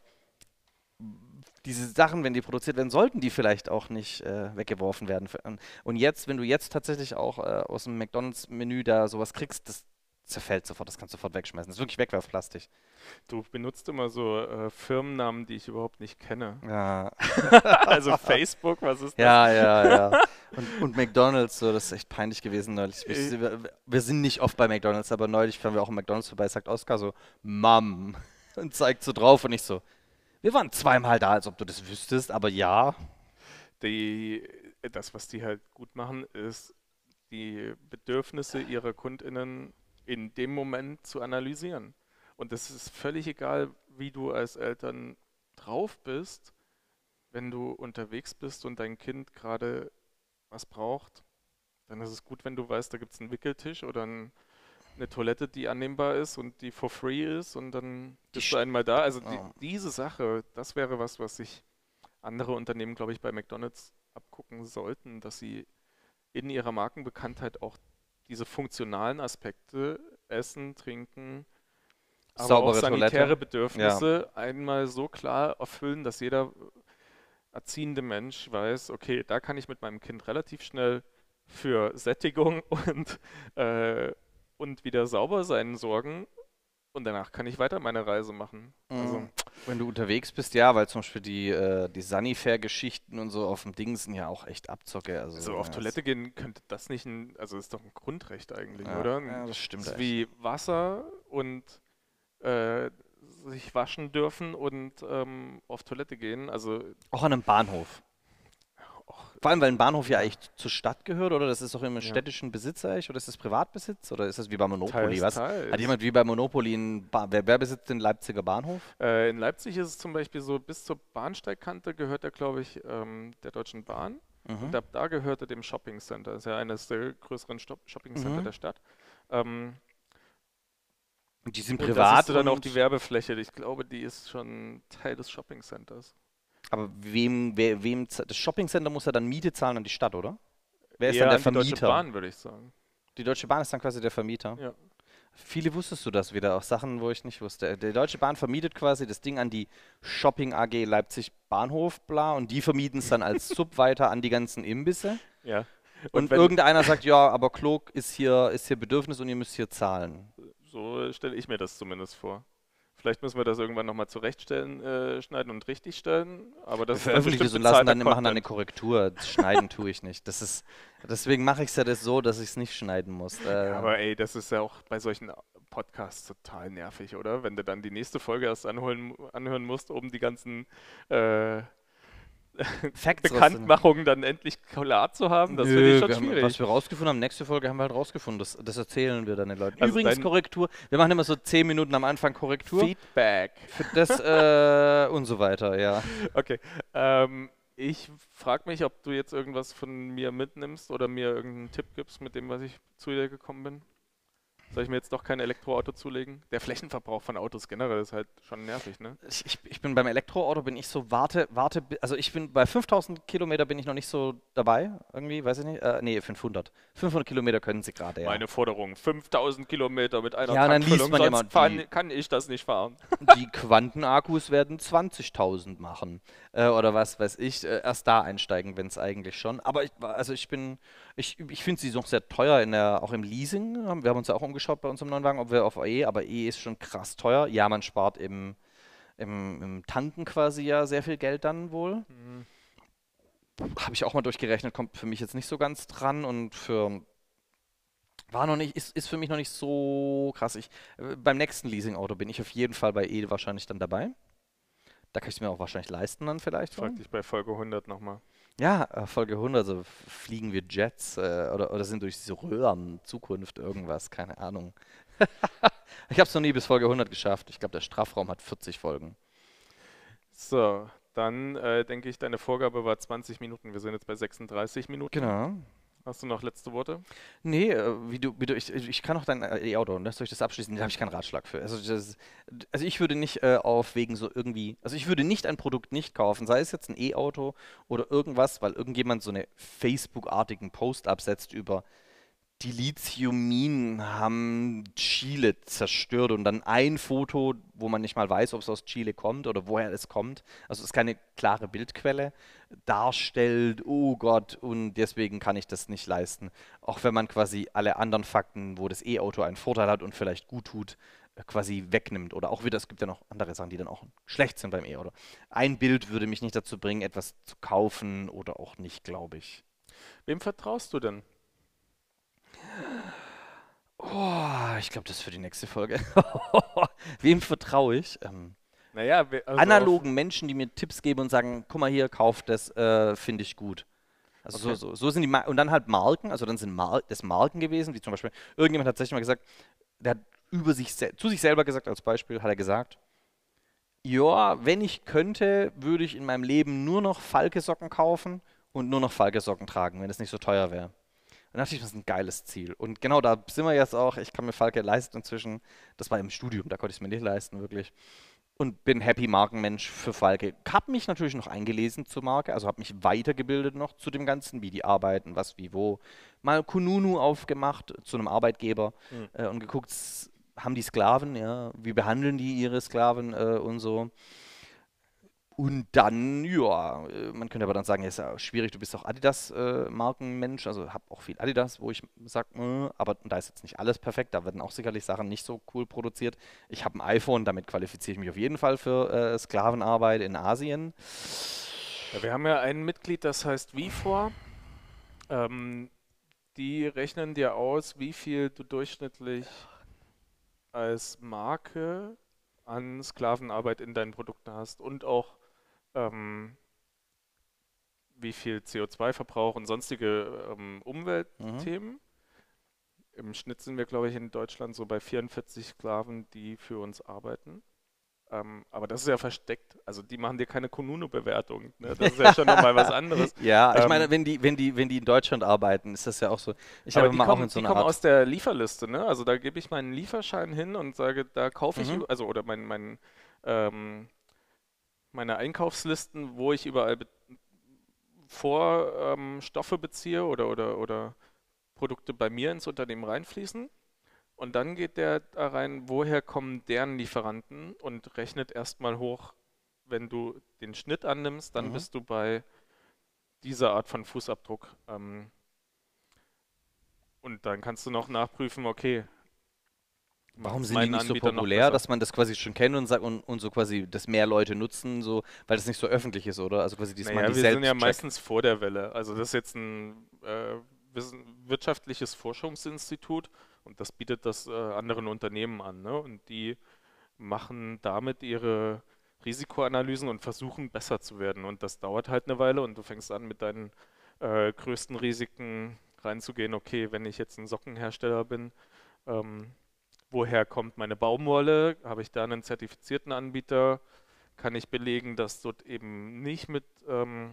Diese Sachen, wenn die produziert werden, sollten die vielleicht auch nicht äh, weggeworfen werden. Und jetzt, wenn du jetzt tatsächlich auch äh, aus dem McDonald's-Menü da sowas kriegst, das zerfällt sofort, das kannst du sofort wegschmeißen. Das ist wirklich Wegwerfplastik. Du benutzt immer so äh, Firmennamen, die ich überhaupt nicht kenne. Ja. Also Facebook, was ist das? Ja, ja, ja. Und, und McDonald's, so, das ist echt peinlich gewesen neulich. Äh, Wir, wir sind nicht oft bei McDonald's, aber neulich fahren wir auch im McDonald's vorbei, sagt Oskar so, Mom. Und zeigt so drauf und ich so, wir waren zweimal da, als ob du das wüsstest, aber ja. Die, das, was die halt gut machen, ist, die Bedürfnisse ihrer KundInnen in dem Moment zu analysieren. Und es ist völlig egal, wie du als Eltern drauf bist, wenn du unterwegs bist und dein Kind gerade was braucht, dann ist es gut, wenn du weißt, da gibt es einen Wickeltisch oder ein, eine Toilette, die annehmbar ist und die for free ist und dann Die bist du St einmal da. Also die, oh. diese Sache, das wäre was, was sich andere Unternehmen, glaube ich, bei McDonald's abgucken sollten, dass sie in ihrer Markenbekanntheit auch diese funktionalen Aspekte, Essen, Trinken, aber auch Saubere Toilette. sanitäre Ja. Bedürfnisse einmal so klar erfüllen, dass jeder erziehende Mensch weiß, okay, da kann ich mit meinem Kind relativ schnell für Sättigung und, äh, und wieder sauber sein sorgen und danach kann ich weiter meine Reise machen. Mm, Also Wenn du unterwegs bist, ja, weil zum Beispiel die, äh, die Sanifair-Geschichten und so auf dem Ding sind ja auch echt Abzocke. Also Also, auf ja, es- Toilette gehen könnte das nicht ein, also ist doch ein Grundrecht eigentlich, ja, oder? ja, Ein- das stimmt Das ist echt. wie Wasser und äh, sich waschen dürfen und ähm, auf Toilette gehen. Also Auch an einem Bahnhof. och, Vor allem, weil ein Bahnhof ja ja, eigentlich zur Stadt gehört, oder das ist doch im ja, städtischen Besitz eigentlich, oder ist das Privatbesitz, oder ist das wie bei Monopoly, teils, was? Hat teils. jemand wie bei Monopoly ein ba wer, wer besitzt den Leipziger Bahnhof? Äh, in Leipzig ist es zum Beispiel so, bis zur Bahnsteigkante gehört er, glaube ich, ähm, der Deutschen Bahn. Und Mhm. ab da gehört er dem Shopping Center. Das ist ja eines der größeren Stop Shopping Center Mhm. der Stadt. Ähm, Und die sind und da siehst privat du dann auch die und Werbefläche. Ich glaube, die ist schon Teil des Shopping Centers. aber wem, wer, wem z- das Shoppingcenter muss ja dann Miete zahlen an die Stadt, oder? Wer ist dann Eher der an die Deutsche Vermieter? Bahn, würde ich sagen. Die Deutsche Bahn ist dann quasi der Vermieter. Ja. Viele wusstest du das wieder, auch Sachen, wo ich nicht wusste. Die Deutsche Bahn vermietet quasi das Ding an die Shopping A G Leipzig Bahnhof, bla, und die vermieten es dann als Sub weiter an die ganzen Imbisse. Ja. Und Und wenn, irgendeiner sagt, ja, aber Klok ist hier, ist hier Bedürfnis und ihr müsst hier zahlen. so stelle ich mir das zumindest vor. Vielleicht müssen wir das irgendwann nochmal zurechtstellen, äh, schneiden und richtigstellen, aber Wir das ist dann veröffentlichen bestimmt das und lassen bezahlter dann, machen dann eine Content. Korrektur. Das Schneiden tue ich nicht. Das ist, deswegen mache ich es ja das so, dass ich es nicht schneiden muss. Ja, Äh, aber ey, das ist ja auch bei solchen Podcasts total nervig, oder? Wenn du dann die nächste Folge erst anholen, anhören musst, um die ganzen äh, Facts rauszunehmen. Bekanntmachungen dann endlich klar zu haben, das finde ich Nö, schon wir haben, was schwierig. wir rausgefunden haben, nächste Folge haben wir halt rausgefunden. Das, das erzählen wir dann den Leuten. Also Übrigens dein Korrektur. Wir machen immer so zehn Minuten am Anfang Korrektur. Feedback. Für das äh, und so weiter, ja. Okay. Ähm, ich frage mich, ob du jetzt irgendwas von mir mitnimmst oder mir irgendeinen Tipp gibst mit dem, was ich zu dir gekommen bin. Soll ich mir jetzt doch kein Elektroauto zulegen? Der Flächenverbrauch von Autos generell ist halt schon nervig, ne? Ich, ich ich bin beim Elektroauto, bin ich so, warte, warte, bi- also ich bin bei fünftausend Kilometer bin ich noch nicht so dabei, irgendwie, weiß ich nicht. Äh, nee, fünfhundert. fünfhundert Kilometer können sie gerade, ja. Meine Forderung, fünftausend Kilometer mit einer Ja, und dann liest Tankfüllung, man ja mal, sonst fahren, die, kann ich das nicht fahren. die Quantenakkus werden zwanzigtausend machen. Äh, oder was weiß ich, äh, erst da einsteigen, wenn es eigentlich schon. Aber ich, also ich bin, ich, ich finde sie noch sehr teuer, in der, auch im Leasing. Haben- Wir haben uns ja auch umgeschaut bei unserem neuen Wagen, ob wir auf E, aber E ist schon krass teuer. Ja, man spart im, im, im Tanken quasi ja sehr viel Geld dann wohl. Hm. Habe ich auch mal durchgerechnet, kommt für mich jetzt nicht so ganz dran und für war noch nicht, ist, ist für mich noch nicht so krass. Ich, äh, beim nächsten Leasing-Auto bin ich auf jeden Fall bei E wahrscheinlich dann dabei. Da kann ich es mir auch wahrscheinlich leisten dann vielleicht Frag schon. dich bei Folge hundert nochmal. Ja, äh, Folge hundert, so f- fliegen wir Jets äh, oder, oder sind durch diese Röhren, Zukunft, irgendwas, keine Ahnung. Ich habe es noch nie bis Folge hundert geschafft. Ich glaube, der Strafraum hat vierzig Folgen. So, dann äh, denke ich, deine Vorgabe war zwanzig Minuten. Wir sind jetzt bei sechsunddreißig Minuten. Genau. Hast du noch letzte Worte? Nee, äh, wie du, wie du, ich, ich kann auch dein äh, E-Auto, ne? Soll ich das abschließen? Da habe ich keinen Ratschlag für. Also, das, also ich würde nicht äh, auf wegen so irgendwie, also ich würde nicht ein Produkt nicht kaufen, sei es jetzt ein E-Auto oder irgendwas, weil irgendjemand so eine Facebook-artigen Post absetzt über die Lithiumminen haben Chile zerstört und dann ein Foto, wo man nicht mal weiß, ob es aus Chile kommt oder woher es kommt, also es ist keine klare Bildquelle, darstellt, oh Gott, und deswegen kann ich das nicht leisten. Auch wenn man quasi alle anderen Fakten, wo das E-Auto einen Vorteil hat und vielleicht gut tut, äh, quasi wegnimmt. Oder auch wieder, es gibt ja noch andere Sachen, die dann auch schlecht sind beim E-Auto. Ein Bild würde mich nicht dazu bringen, etwas zu kaufen oder auch nicht, glaube ich. Wem vertraust du denn? Oh, ich glaube, das ist für die nächste Folge. Wem vertraue ich? Ähm, Naja, we- also auf. analogen Menschen, die mir Tipps geben und sagen, guck mal hier, kauf das, äh, finde ich gut. Also so, Okay. so, so sind die Mar und dann halt Marken, also dann sind Mar das Marken gewesen, wie zum Beispiel, irgendjemand hat tatsächlich mal gesagt, der hat über sich sel- zu sich selber gesagt, als Beispiel, hat er gesagt, ja, wenn ich könnte, würde ich in meinem Leben nur noch Falke-Socken kaufen und nur noch Falke-Socken tragen, wenn es nicht so teuer wäre. Und da dachte ich, das ist ein geiles Ziel. Und genau da sind wir jetzt auch. Ich kann mir Falke leisten inzwischen. Das war im Studium, da konnte ich es mir nicht leisten, wirklich. Und bin happy Markenmensch für Falke. Habe mich natürlich noch eingelesen zur Marke, also habe mich weitergebildet noch zu dem Ganzen, wie die arbeiten, was, wie, wo. Mal Kununu aufgemacht zu einem Arbeitgeber Hm. äh, und geguckt, s- haben die Sklaven, ja, wie behandeln die ihre Sklaven äh, und so. Und dann, ja, äh, man könnte aber dann sagen, ja, ist ja schwierig, du bist auch Adidas-Markenmensch, also hab auch viel Adidas, wo ich sage, äh, aber da ist jetzt nicht alles perfekt, da werden auch sicherlich Sachen nicht so cool produziert. Ich habe ein iPhone, damit qualifiziere ich mich auf jeden Fall für äh, Sklavenarbeit in Asien. Ja, wir haben ja ein Mitglied, das heißt Vifor. Ähm, Die rechnen dir aus, wie viel du durchschnittlich als Marke an Sklavenarbeit in deinen Produkten hast und auch ähm, wie viel C O zwei Verbrauch und sonstige ähm, Mhm. Umweltthemen. Im Schnitt sind wir, glaube ich, in Deutschland so bei vierundvierzig Sklaven, die für uns arbeiten. Ähm, aber das ist ja versteckt. Also die machen dir keine Kununu-Bewertung. Ne? Das ist ja schon nochmal was anderes. Ja, ich meine, Ähm, wenn die, wenn die, wenn die in Deutschland arbeiten, ist das ja auch so. Ich aber habe die mal auch in kommen, so die einer kommen aus Art. der Lieferliste. Ne? Also da gebe ich meinen Lieferschein hin und sage, da kaufe ich, Mhm. ü- also oder mein, mein, ähm, meine Einkaufslisten, wo ich überall be Vorstoffe ähm, Stoffe beziehe oder, oder, oder Produkte bei mir ins Unternehmen reinfließen. Und dann geht der da rein, woher kommen deren Lieferanten und rechnet erstmal hoch, wenn du den Schnitt annimmst, dann Mhm. bist du bei dieser Art von Fußabdruck. Ähm, und dann kannst du noch nachprüfen, okay, macht Warum es sind die meinen nicht so Anbieter noch populär, besser? dass man das quasi schon kennt und sagt und, und so quasi, dass mehr Leute nutzen, so, weil das nicht so öffentlich ist, oder? Also quasi, dass man Naja, die wir sind ja selbst checkt. meistens vor der Welle. Also das ist jetzt ein äh, wissen- wirtschaftliches Forschungsinstitut und das bietet das äh, anderen Unternehmen an, ne? Und die machen damit ihre Risikoanalysen und versuchen besser zu werden. Und das dauert halt eine Weile und du fängst an mit deinen äh, größten Risiken reinzugehen. Okay, wenn ich jetzt ein Sockenhersteller bin, ähm, woher kommt meine Baumwolle? Habe ich da einen zertifizierten Anbieter? Kann ich belegen, dass dort eben nicht mit ähm,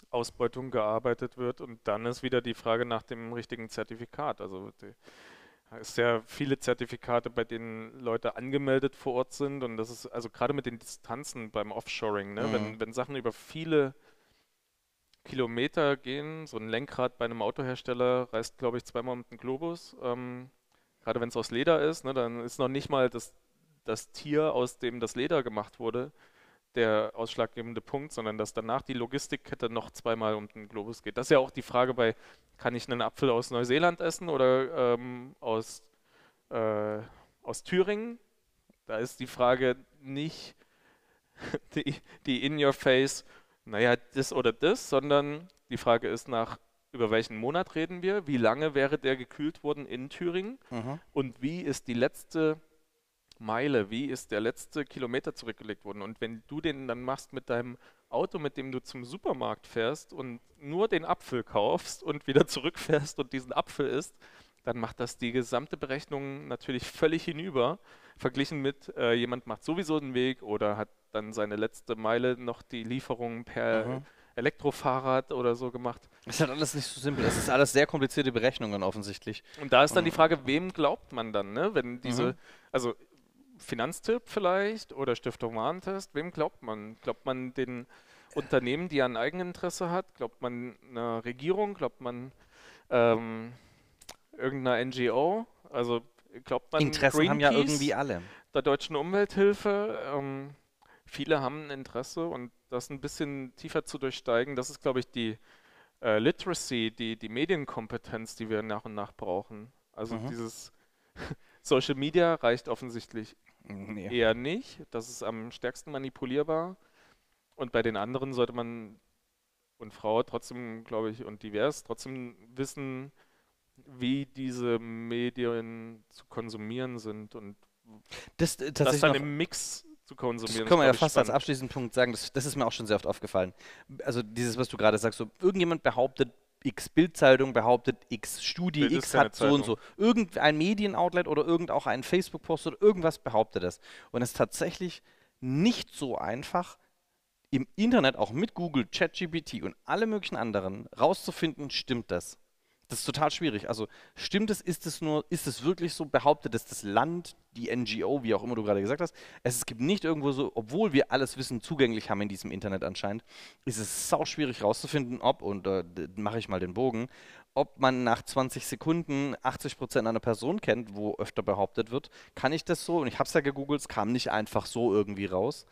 Ausbeutung gearbeitet wird? Und dann ist wieder die Frage nach dem richtigen Zertifikat. Also die, Es ist ja viele Zertifikate, bei denen Leute angemeldet vor Ort sind und das ist also gerade mit den Distanzen beim Offshoring, ne? Mhm. Wenn, wenn Sachen über viele Kilometer gehen, so ein Lenkrad bei einem Autohersteller reist, glaube ich, zweimal um den Globus, ähm, gerade wenn es aus Leder ist, ne, dann ist noch nicht mal das, das Tier, aus dem das Leder gemacht wurde, der ausschlaggebende Punkt, sondern dass danach die Logistikkette noch zweimal um den Globus geht. Das ist ja auch die Frage bei, kann ich einen Apfel aus Neuseeland essen oder ähm, aus, äh, aus Thüringen? Da ist die Frage nicht die, die in your face, naja, das oder das, sondern die Frage ist nach, über welchen Monat reden wir, wie lange wäre der gekühlt worden in Thüringen Mhm. und wie ist die letzte Meile, wie ist der letzte Kilometer zurückgelegt worden. Und wenn du den dann machst mit deinem Auto, mit dem du zum Supermarkt fährst und nur den Apfel kaufst und wieder zurückfährst und diesen Apfel isst, dann macht das die gesamte Berechnung natürlich völlig hinüber, verglichen mit äh, jemand macht sowieso den Weg oder hat dann seine letzte Meile noch die Lieferung per Mhm. Elektrofahrrad oder so gemacht. Es ist halt alles nicht so simpel. Es ist alles sehr komplizierte Berechnungen offensichtlich. Und da ist dann die Und, Frage, wem glaubt man dann, ne? Wenn mhm. diese, also Finanztipp vielleicht oder Stiftung Warentest, wem glaubt man? Glaubt man den Unternehmen, die ein Eigeninteresse hat? Glaubt man einer Regierung? Glaubt man ähm, irgendeiner N G O? Also glaubt man Interessen haben ja irgendwie Greenpeace, alle. der Deutschen Umwelthilfe? Ähm, viele haben ein Interesse und das ein bisschen tiefer zu durchsteigen, das ist, glaube ich, die äh, Literacy, die, die Medienkompetenz, die wir nach und nach brauchen. Also Mhm. dieses Social Media reicht offensichtlich Nee. eher nicht. Das ist am stärksten manipulierbar. Und bei den anderen sollte man und Frau trotzdem, glaube ich, und divers trotzdem wissen, wie diese Medien zu konsumieren sind. Und Das äh, das tatsächlich dann noch. im Mix zu Das konsumieren, ist, können wir ja glaube ich, fast als spannend. abschließenden Punkt sagen, das, das ist mir auch schon sehr oft aufgefallen. Also dieses, was du gerade sagst, so irgendjemand behauptet, X Bildzeitung behauptet, X Studie, Bild ist X keine hat so und Zeitung. so. Irgendein Medienoutlet oder irgend auch ein Facebook-Post oder irgendwas behauptet das. Und es ist tatsächlich nicht so einfach, im Internet, auch mit Google, ChatGPT und alle möglichen anderen, rauszufinden, stimmt das. Das ist total schwierig. Also stimmt es, ist es nur, ist es wirklich so, behauptet es das Land, die N G O, wie auch immer du gerade gesagt hast. Es, es gibt nicht irgendwo so, obwohl wir alles Wissen zugänglich haben in diesem Internet anscheinend, ist es sau schwierig rauszufinden, ob, und da äh, mache ich mal den Bogen, ob man nach zwanzig Sekunden achtzig Prozent einer Person kennt, wo öfter behauptet wird. Kann ich das so? Und ich habe es ja gegoogelt, es kam nicht einfach so irgendwie raus.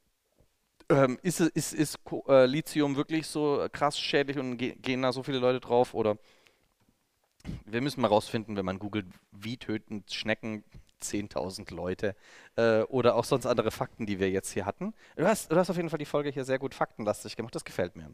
Ähm, ist, es- ist, ist Ko- äh, Lithium wirklich so krass schädlich und ge gehen da so viele Leute drauf? Oder wir müssen mal rausfinden, wenn man googelt, wie töten Schnecken zehntausend Leute äh, oder auch sonst andere Fakten, die wir jetzt hier hatten. Du hast, du hast auf jeden Fall die Folge hier sehr gut faktenlastig gemacht, das gefällt mir.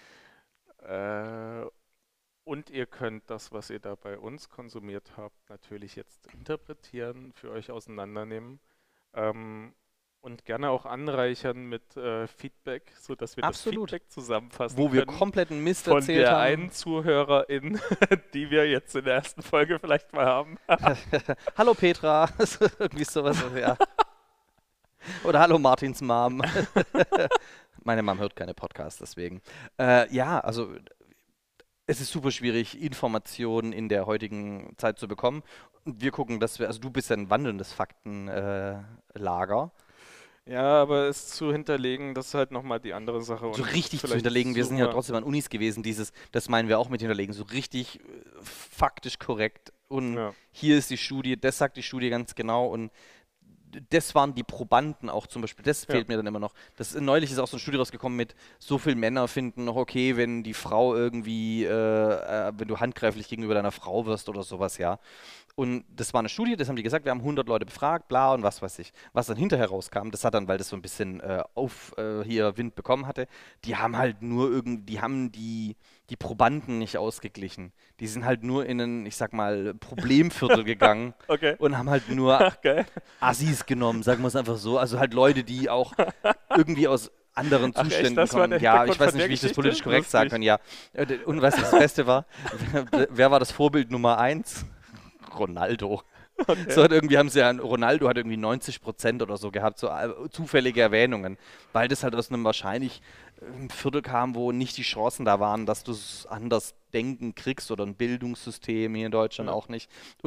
Äh, und ihr könnt das, was ihr da bei uns konsumiert habt, natürlich jetzt interpretieren, für euch auseinandernehmen. Ähm, und gerne auch anreichern mit äh, Feedback, sodass wir das Absolut. Feedback zusammenfassen Wo wir können kompletten Mist von erzählt der haben. einen Zuhörerin, die wir jetzt in der ersten Folge vielleicht mal haben. Hallo Petra, irgendwie sowas, ja. Oder hallo Martins Mom. Meine Mom hört keine Podcasts, deswegen. Äh, ja, also es ist super schwierig, Informationen in der heutigen Zeit zu bekommen. Und wir gucken, dass wir, also du bist ja ein wandelndes Faktenlager. Äh, Lager. Ja, aber es zu hinterlegen, das ist halt nochmal die andere Sache So und richtig zu vielleicht hinterlegen, wir sind suchen ja wir. trotzdem an Unis gewesen, dieses, das meinen wir auch mit hinterlegen, so richtig äh, faktisch korrekt. Und Ja, hier ist die Studie, das sagt die Studie ganz genau und das waren die Probanden auch zum Beispiel, das ja, fehlt mir dann immer noch. Das, neulich ist auch so eine Studie rausgekommen mit, so viele Männer finden noch okay, wenn die Frau irgendwie, äh, äh, wenn du handgreiflich gegenüber deiner Frau wirst oder sowas, ja. Und das war eine Studie, das haben die gesagt, wir haben hundert Leute befragt, bla und was weiß ich. Was dann hinterher rauskam, das hat dann, weil das so ein bisschen äh, auf äh, hier Wind bekommen hatte, die haben halt nur irgend, die haben die, die Probanden nicht ausgeglichen. Die sind halt nur in ein, ich sag mal, Problemviertel gegangen okay. und haben halt nur Ach, geil. Assis genommen, sagen wir es einfach so. Also halt Leute, die auch irgendwie aus anderen Ach echt, Zuständen das war kommen. der Ja, Hintergrund ich weiß von nicht, der wie ich das Geschichte? politisch korrekt sagen kann. Lustig. Ja. Äh, d- Und weißt du, was das Beste war? Wer wer war das Vorbild Nummer eins? Ronaldo. Okay. So hat irgendwie haben sie ja, Ronaldo hat irgendwie neunzig Prozent oder so gehabt, so äh, zufällige Erwähnungen, weil das halt aus einem wahrscheinlich äh, Viertel kam, wo nicht die Chancen da waren, dass du es anders denken kriegst oder ein Bildungssystem hier in Deutschland Ja. auch nicht. Und d-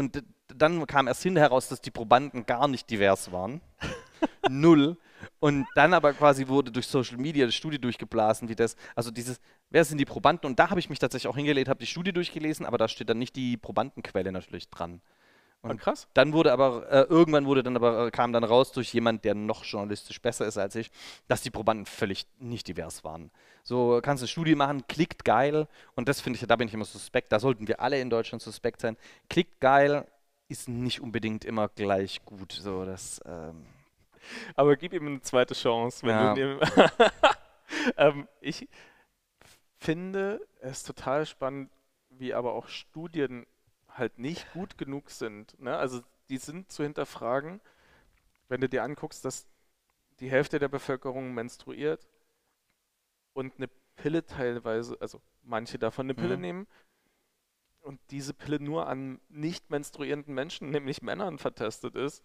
dann kam erst hinterher heraus, dass die Probanden gar nicht divers waren. Null. Und dann aber quasi wurde durch Social Media die Studie durchgeblasen, wie das, also dieses, wer sind die Probanden? Und da habe ich mich tatsächlich auch hingelegt, habe die Studie durchgelesen, aber da steht dann nicht die Probandenquelle natürlich dran. Ah, Und krass. dann wurde aber, äh, irgendwann wurde dann aber, äh, kam dann raus durch jemand, der noch journalistisch besser ist als ich, dass die Probanden völlig nicht divers waren. So kannst du eine Studie machen, klickt geil, und das finde ich, da bin ich immer suspekt, da sollten wir alle in Deutschland suspekt sein. Klickt geil ist nicht unbedingt immer gleich gut. So, das, ähm, Aber gib ihm eine zweite Chance, wenn Ja. du ihm ähm, ich finde es total spannend, wie aber auch Studien halt nicht gut genug sind. Ne? Also die sind zu hinterfragen, wenn du dir anguckst, dass die Hälfte der Bevölkerung menstruiert und eine Pille teilweise, also manche davon eine Pille Mhm. nehmen und diese Pille nur an nicht menstruierenden Menschen, nämlich Männern, vertestet ist,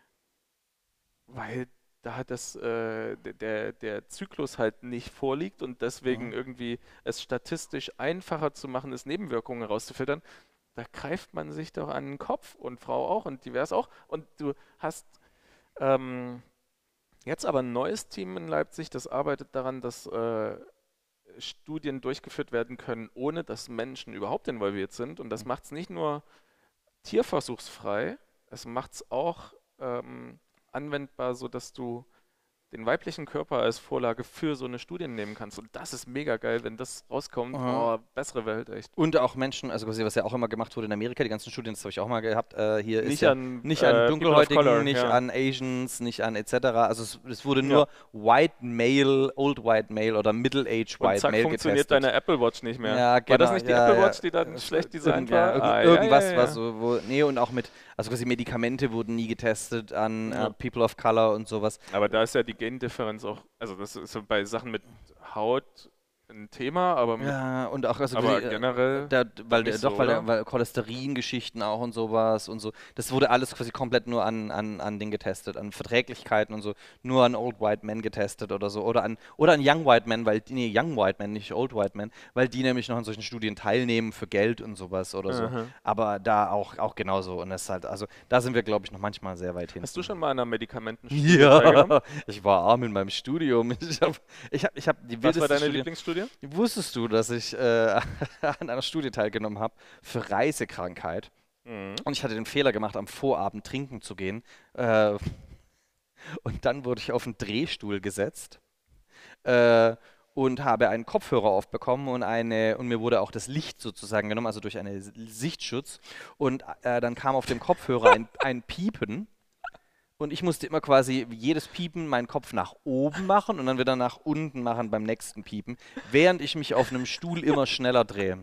weil da hat das, äh, der, der der Zyklus halt nicht vorliegt und deswegen Mhm. irgendwie es statistisch einfacher zu machen ist, Nebenwirkungen herauszufiltern. Da greift man sich doch an den Kopf und Frau auch und divers auch. Und du hast ähm, jetzt aber ein neues Team in Leipzig, das arbeitet daran, dass äh, Studien durchgeführt werden können, ohne dass Menschen überhaupt involviert sind. Und das macht es nicht nur tierversuchsfrei, es macht es auch ähm, anwendbar, sodass du den weiblichen Körper als Vorlage für so eine Studie nehmen kannst. Und das ist mega geil, wenn das rauskommt. Aha. Oh, bessere Welt, echt. Und auch Menschen, also quasi, was ja auch immer gemacht wurde in Amerika, die ganzen Studien, das habe ich auch mal gehabt, äh, hier ist Nicht ja an, nicht an äh, People of Dunkelhäutigen, Color, nicht ja. an Asians, nicht an et cetera. Also es, es wurde Ja. nur White Male, Old White Male oder Middle-Age Und White zack, Male funktioniert getestet. deine Apple Watch nicht mehr. Ja, War das genau, nicht die ja, Apple ja. Watch, die dann Es- schlecht irgend- designt ja, war? irgend- Ah, ja, irgendwas, ja, ja, was ja. so, wo, nee, und auch mit, also quasi Medikamente wurden nie getestet an Ja. äh, People of Color und sowas. Aber da ist ja die Gendifferenz auch, also das ist so bei Sachen mit Haut ein Thema, aber, mit, Ja, und auch, also aber quasi, äh, generell Da, weil nicht der, so, doch, weil, der, oder? weil Cholesteringeschichten auch und sowas und so. Das wurde alles quasi komplett nur an, an, an Ding getestet, an Verträglichkeiten und so. Nur an Old White Men getestet oder so. Oder an, oder an Young White Men, weil die, nee, Young White Men, nicht Old White Men, weil die nämlich noch an solchen Studien teilnehmen für Geld und sowas oder so. Aha. Aber da auch, auch genauso. Und das ist halt, also da sind wir, glaube ich, noch manchmal sehr weit hin. Hast du schon mal an einer Medikamenten-Studie teilgenommen? Ja, ich war arm in meinem Studium. Ich habe ich hab, ich hab die Was war wildeste deine Studie. Lieblingsstudie? Wusstest du, dass ich äh, an einer Studie teilgenommen habe für Reisekrankheit? Mhm. Und ich hatte den Fehler gemacht, am Vorabend trinken zu gehen. Äh, und dann wurde ich auf einen Drehstuhl gesetzt äh, und habe einen Kopfhörer aufbekommen und, eine, und mir wurde auch das Licht sozusagen genommen, also durch einen Sichtschutz. Und äh, dann kam auf dem Kopfhörer ein, ein Piepen. Und ich musste immer quasi jedes Piepen meinen Kopf nach oben machen und dann wieder nach unten machen beim nächsten Piepen, während ich mich auf einem Stuhl immer schneller drehe.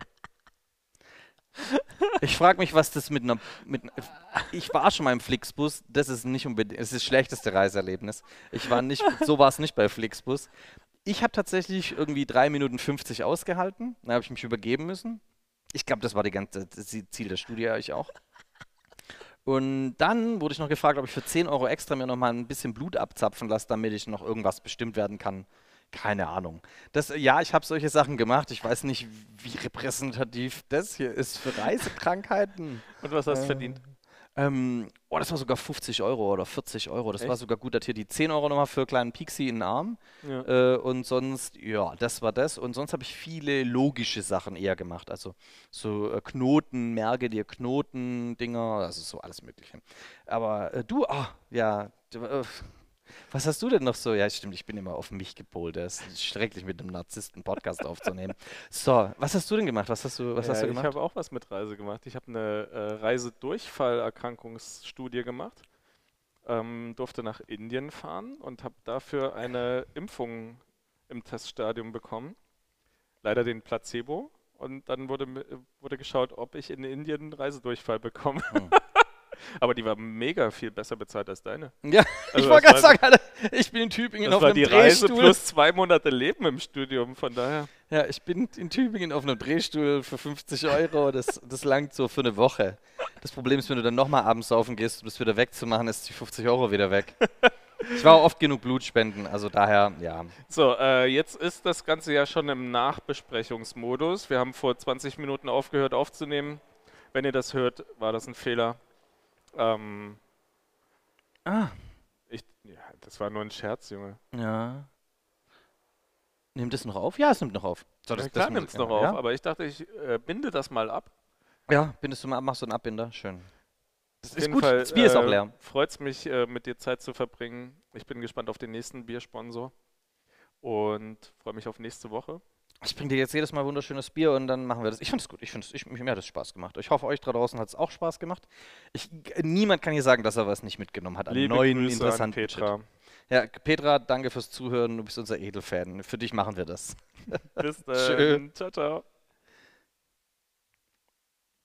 Ich frage mich, was das mit einer. Mit, ich war schon mal im Flixbus, das ist nicht unbedingt. Es ist das schlechteste Reiseerlebnis. Ich war nicht, so war es nicht bei Flixbus. Ich habe tatsächlich irgendwie drei Minuten fünfzig ausgehalten. Dann habe ich mich übergeben müssen. Ich glaube, das war die ganze, das Ziel der Studie, ich auch. Und dann wurde ich noch gefragt, ob ich für zehn Euro extra mir noch mal ein bisschen Blut abzapfen lasse, damit ich noch irgendwas bestimmt werden kann. Keine Ahnung. Das, ja, ich habe solche Sachen gemacht. Ich weiß nicht, wie repräsentativ das hier ist für Reisekrankheiten. Und was hast du Äh, verdient? Ähm, oh, das war sogar fünfzig Euro oder vierzig Euro. Das war Echt? sogar gut datiert. Die zehn Euro nochmal für kleinen Pixie in den Arm. Ja. Äh, und sonst, ja, das war das. Und sonst habe ich viele logische Sachen eher gemacht. Also so äh, Knoten, merke dir Knoten-Dinger, also so alles Mögliche. Aber äh, du, ah, ja, du, äh, was hast du denn noch so? Ja, stimmt, ich bin immer auf mich gepolt. Das ist schrecklich, mit einem Narzissten Podcast aufzunehmen. So, was hast du denn gemacht? Was hast du, was Ja, hast du ich gemacht? habe auch was mit Reise gemacht. Ich habe eine äh, Reisedurchfallerkrankungsstudie gemacht, ähm, durfte nach Indien fahren und habe dafür eine Impfung im Teststadium bekommen. Leider den Placebo. Und dann wurde, mi- wurde geschaut, ob ich in Indien Reisedurchfall bekomme. Hm. Aber die war mega viel besser bezahlt als deine. Ja, ich Also wollte das gerade war- sagen, Alter, ich bin in Tübingen Das auf war einem die Reise Drehstuhl. plus zwei Monate Leben im Studium, von daher. Ja, ich bin in Tübingen auf einem Drehstuhl für fünfzig Euro. Das, das langt so für eine Woche. Das Problem ist, wenn du dann nochmal abends saufen gehst, um das wieder wegzumachen, ist die fünfzig Euro wieder weg. Ich war auch oft genug Blutspenden, also daher, ja. So, äh, jetzt ist das Ganze ja schon im Nachbesprechungsmodus. Wir haben vor zwanzig Minuten aufgehört aufzunehmen. Wenn ihr das hört, war das ein Fehler. Ähm, Ah, ich, ja, das war nur ein Scherz, Junge. ja. Nimmt es noch auf? Ja, es nimmt noch auf. So, Ja, das, das klar muss, nimmt es noch ja, auf, ja. aber ich dachte, ich äh, binde das mal ab. Ja, bindest du mal ab, machst du einen Abbinder. Schön. Das Auf ist jeden gut, Fall das Bier ist auch äh, leer. freut es mich, äh, mit dir Zeit zu verbringen. Ich bin gespannt auf den nächsten Biersponsor und freue mich auf nächste Woche. Ich bringe dir jetzt jedes Mal wunderschönes Bier und dann machen wir das. Ich finde es gut. Ich finde ich, mir hat es Spaß gemacht. Ich hoffe, euch da draußen hat es auch Spaß gemacht. Ich, niemand kann hier sagen, dass er was nicht mitgenommen hat an Liebe neuen, Grüße an interessanten Shit. Petra. Ja, Petra, danke fürs Zuhören. Du bist unser Edelfan. Für dich machen wir das. Bis Tschö. dann. Ciao, ciao.